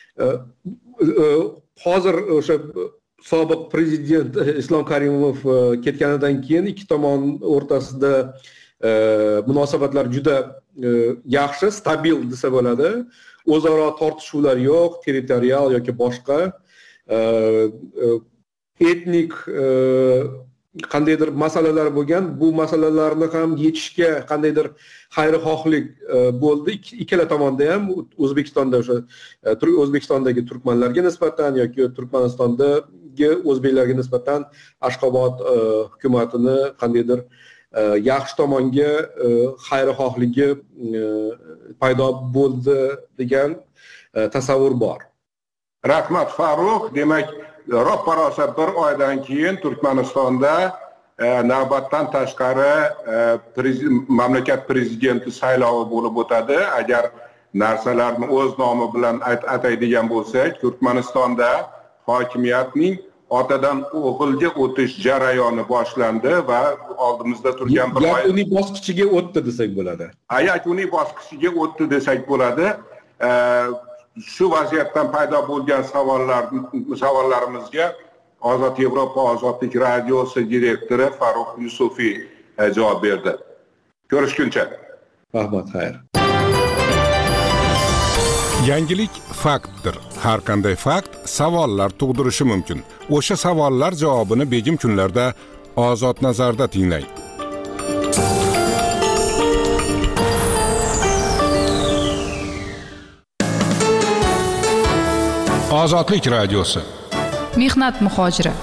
[SPEAKER 18] Hozir o'sha sobiq prezident Islom Karimov ketganidan keyin ikki tomon o'rtasida munosabatlar juda yaxshi, stabil desa bo'ladi. O'zaro tortishuvlar yo'q, territorial yoki boshqa etnik qandaydir masalalar bo'lgan, bu masalalarni ham yechishga qandaydir xayrixohlik bo'ldi. Ikkala tomonda ham O'zbekistonda o'sha O'zbekistondagi turkmanlarga nisbatan yoki Turkmanistondagi o'zbeklarga nisbatan Ashxobod hukumatini qandaydir yaxshi tomonga xayrixohligi paydo bo'ldi degan tasavvur bor.
[SPEAKER 17] Rahmat Farruh, demak roppa-rosa bir oydan keyin Turkmanistonda navbatdan tashqari mamlakat prezidenti saylovi bo'lib o'tadi. Agar narsalarni o'z nomi bilan ataydigan bo'lsak, Turkmanistonda hokimiyatning otadan o'g'ilga o'tish jarayoni boshlandi va oldimizda turgan bir
[SPEAKER 18] yakuniy bosqichiga o'tdi desak bo'ladi.
[SPEAKER 17] Yakuniy bosqichiga o'tdi desak bo'ladi. Shu vaziyatdan paydo bo'lgan savollarimizga Ozod Yevropa Ozodlik radiosi direktori Farruh Yusufiy javob berdi. Ko'rishguncha.
[SPEAKER 18] Rahmat, xayr.
[SPEAKER 17] Yangilik faktdir. Har qanday fakt savollar tug'dirishi mumkin. O'sha savollar javobini begim kunlarda Ozod nazarda tinglang. Ozodlik radiosi.
[SPEAKER 9] Mehnat muhojiri.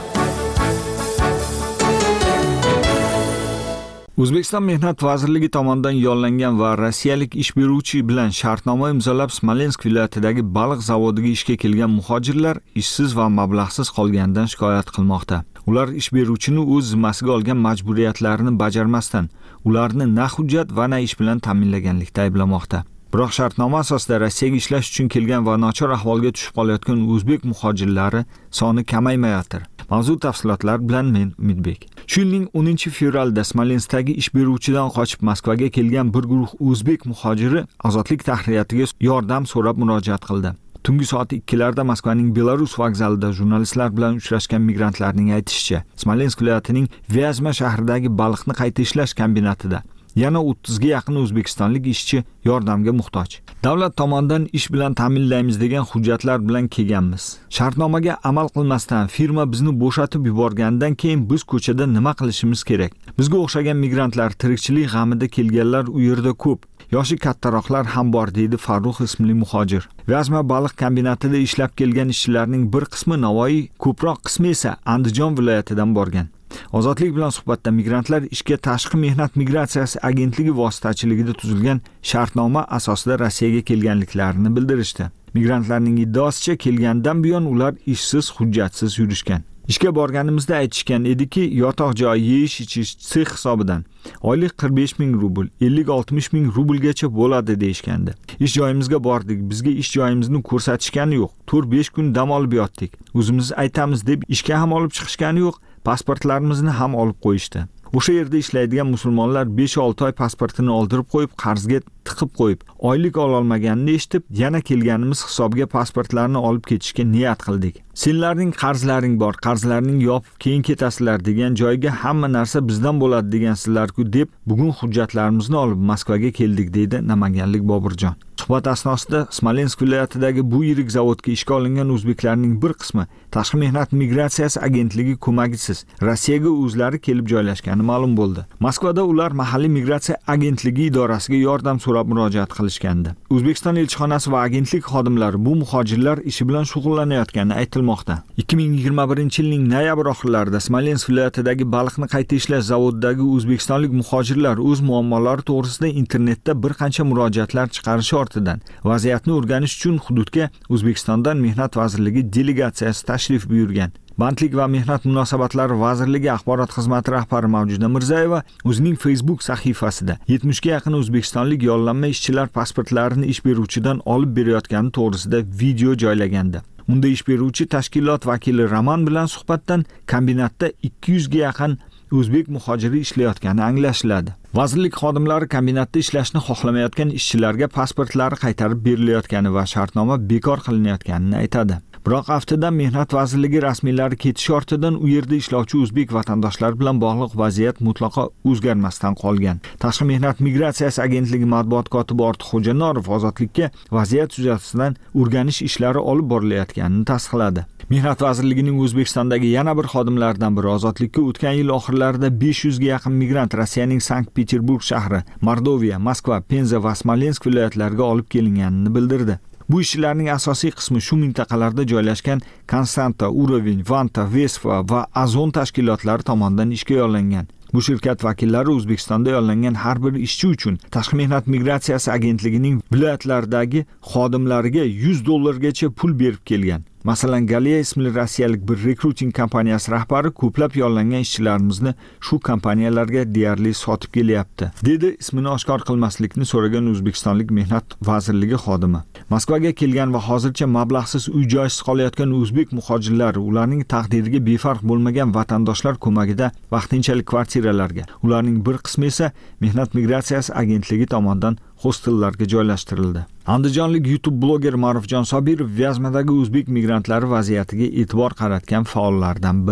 [SPEAKER 6] O'zbekiston Mehnat vazirligi tomonidan yo'llangan va rossiyalik ish beruvchi bilan shartnoma imzolab Smolensk viloyatidagi baliq zavodiga ishga kelgan muhojirlar ishsiz va mablag'siz qolganidan shikoyat qilmoqda. Ular ish beruvchini o'z zimmasiga olgan majburiyatlarini bajarmasdan, ularni na hujjat va na ish bilan ta'minlaganlikda ayblamoqda. Biroq shartnoma asosida Rossiyaga ishlash uchun kelgan va nochor ahvolga tushib qolayotgan o'zbek muhojirlari soni kamaymayotir. Mavzu tafsilotlar bilan men Umidbek. Shu yilning 10-fevralda Smolenskdagi ish beruvchidan qochib Moskvaga kelgan bir guruh o'zbek muhojiri Ozodlik tahriyatiga yordam so'rab murojaat qildi. Tungi soat 2larda Moskvaning Belarus vokzalida jurnalistlar bilan uchrashgan migrantlarning aytishicha, Smolensk viloyatining Vyazma shahridagi baliqni qayta ishlash kombinatida yana 30 ga yaqin o'zbekistonlik ishchi yordamga muhtoj. Davlat tomonidan ish bilan ta'minlaymiz degan hujjatlar bilan kelganmiz. Shartnomaga amal qilmasdan firma bizni bo'shatib yuborgandan keyin biz ko'chada nima qilishimiz kerak? Bizga o'xshagan migrantlar tirikchilik g'amida kelganlar u yerda ko'p. Yoshi kattaroqlar ham bor, deydi Farruh ismli muhojir. Vyazma baliq kombinatida ishlab kelgan ishchilarning bir qismi Navoiy, ko'proq qismi esa Andijon viloyatidan borgan. Ozodlik bilan suhbatda migrantlar ishga Tashqi mehnat migratsiyasi agentligi vositachiligida tuzilgan shartnoma asosida Rossiyaga kelganliklarini bildirishdi. Migrantlarning iddaosicha kelgandan buyon ular ishsiz, hujjatsiz yurishgan. Ishga borganimizda aytishgan ediki, yotoq joy, yeyish-ichish sex hisobidan oylik 45 ming rubl, 50-60 ming rublgacha bo'ladi deyishgandi. Ish joyimizga bordik, bizga ish joyimizni ko'rsatishgani yo'q. 4-5 kun dam olib yotdik. O'zimiz aytamiz deb ishga ham olib chiqishgani yo'q. Pasportlarimizni ham olib qo'yishdi. O'sha yerda ishlaydigan musulmonlar 5-6 oy pasportini oldirib qo'yib, qarzga tiqib qo'yib, oylik ololmaganini eshitib, yana kelganimiz hisobga pasportlarni olib ketishga niyat qildik. Senlarning qarzlaring bor, qarzlarning yopib keyin ketasizlar degan joyga hamma narsa bizdan bo'ladi degansizlar-ku deb, bugun hujjatlarimizni olib Moskvaga keldik, deydi namanganlik Boburjon. Suhbat asnosida Smolensk viloyatidagi bu yirik zavodga ishga olingan o'zbeklarning bir qismi Tashqi mehnat migratsiyasi agentligi ko'magisiz Rossiyaga o'zlari kelib joylashgani ma'lum bo'ldi. Moskvada ular mahalliy migratsiya agentligi idorasiga yordam so'rab murojaat qilishgandi. O'zbekiston elchixonasi va agentlik xodimlari bu muhojirlar ishi bilan shug'ullanayotgani aytilmoqda. 2021-yilning noyabr oxirlarida Smolensk viloyatidagi baliqni qayta ishlash zavodidagi o'zbekistonlik muhojirlar o'z muammolari to'g'risida internetda bir qancha murojaatlar chiqarishi ortidan vaziyatni o'rganish uchun hududga O'zbekistondan Mehnat vazirligi delegatsiyasi tashrif buyurgan. Bandlik va mehnat munosabatlari vazirligi axborot xizmati rahbari Mavjuda Mirzayeva o'zining Facebook sahifasida 70 ga yaqin o'zbekistonlik yollanma ishchilar pasportlarini ish beruvchidan olib berayotgani to'g'risida video joylagandi. Unda ish beruvchi tashkilot vakili Roman bilan suhbatdan kombinatda 200 ga yaqin o'zbek muhojiri ishlayotgani anglashiladi. Vazirlik xodimlari kombinatda ishlashni xohlamayotgan ishchilarga pasportlari qaytarib berilayotgani va shartnoma bekor qilinayotganini aytadi. Biroq haftadan Mehnat vazirligi rasmiylari ketish ortidan u yerda ishlovchi o'zbek vatandoshlar bilan bog'liq vaziyat mutlaqo o'zgarmasdan qolgan. Tashqi mehnat migratsiyasi agentligi matbuot kotibi Ortiqxo'ja Norov Ozodlikka vaziyat yuzasidan o'rganish ishlari olib borilayotganini tasdiqladi. Mehnat vazirligining O'zbekistondagi yana bir xodimlaridan biri Ozodlikka o'tgan yil oxirlarida 500 ga yaqin migrant Rossiyaning Sankt-Peterburg shahri, Mordoviya, Moskva, Penza va Smolensk viloyatlariga olib kelinganini bildirdi. Bu ishchilarning asosiy qismi shu mintaqalarda joylashgan Konstanta, Urovень, Vanta, Vesva va Azon tashkilotlari tomonidan ishga yollangan. Bu shirkat vakillari O'zbekistonda yollangan har bir ishchi uchun Tashqi mehnat migratsiyasi agentligining viloyatlaridagi xodimlariga $100 pul berib kelgan. Masalan, Galiya ismli rossiyalik bir rekruting kompaniyasi rahbari ko'plab yollangan ishchilarimizni shu kompaniyalarga deyarli sotib kelyapti, dedi ismini oshkor qilmaslikni so'ragan O'zbekistonlik Mehnat vazirligi xodimi. Moskvaga kelgan va hozircha mablag'siz uy-joysiz qolayotgan o'zbek muhojirlar ularning taqdiriga befarq bo'lmagan vatandoshlar ko'magida vaqtinchalik kvartiralarga, ularning bir qismi esa Mehnat migratsiyasi agentligi tomonidan hostellarga joylashtirildi. Andijonlik YouTube bloger Ma'rufjon Sobirov Vyazmadagi o'zbek migrantlari vaziyatiga e'tibor qaratgan faollardan biri.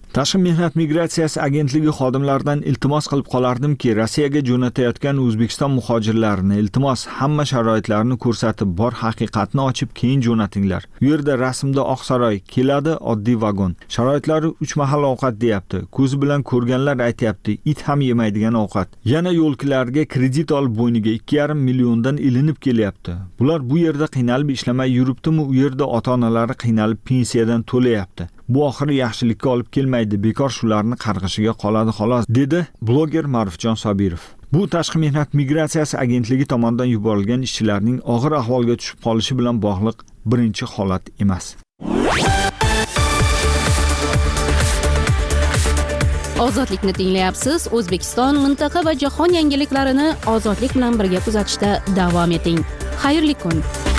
[SPEAKER 6] Tashqi mehnat migratsiyasi agentligi xodimlaridan iltimos qilib qolardimki, Rossiyaga jo'natayotgan O'zbekiston muhojirlarini iltimos hamma sharoitlarni ko'rsatib, bor haqiqatni ochib keyin jo'natinglar. U yerda rasmda Oqsaroy keladi, oddiy vagon. Sharoitlari 3 mahal ovqat deyapti. Ko'zi bilan ko'rganlar aytayapti, it ham yemaydigan ovqat. Yana yo'lkilarga kredit olib bo'yniga 2,5 milliondan ilinib kelyapti. Bular bu yerda qiynalib ishlamay yuribdimi, u yerda ota-onalari qiynalib pensiyadan to'layapti. Bu oxiri yaxshilikka olib kelmaydi, bekor shularni qarg'ishiga qoladi xolos, dedi bloger Ma'rufjon Sobirov. Bu tashqi mehnat migratsiyasi agentligi tomonidan yuborilgan ishchilarning og'ir ahvolga tushib qolishi bilan bog'liq birinchi holat emas.
[SPEAKER 1] Ozodlikni tinglayapsiz. O'zbekiston, mintaqa va jahon yangiliklarini ozodlik bilan birga kuzatishda davom eting. Xayrli kun.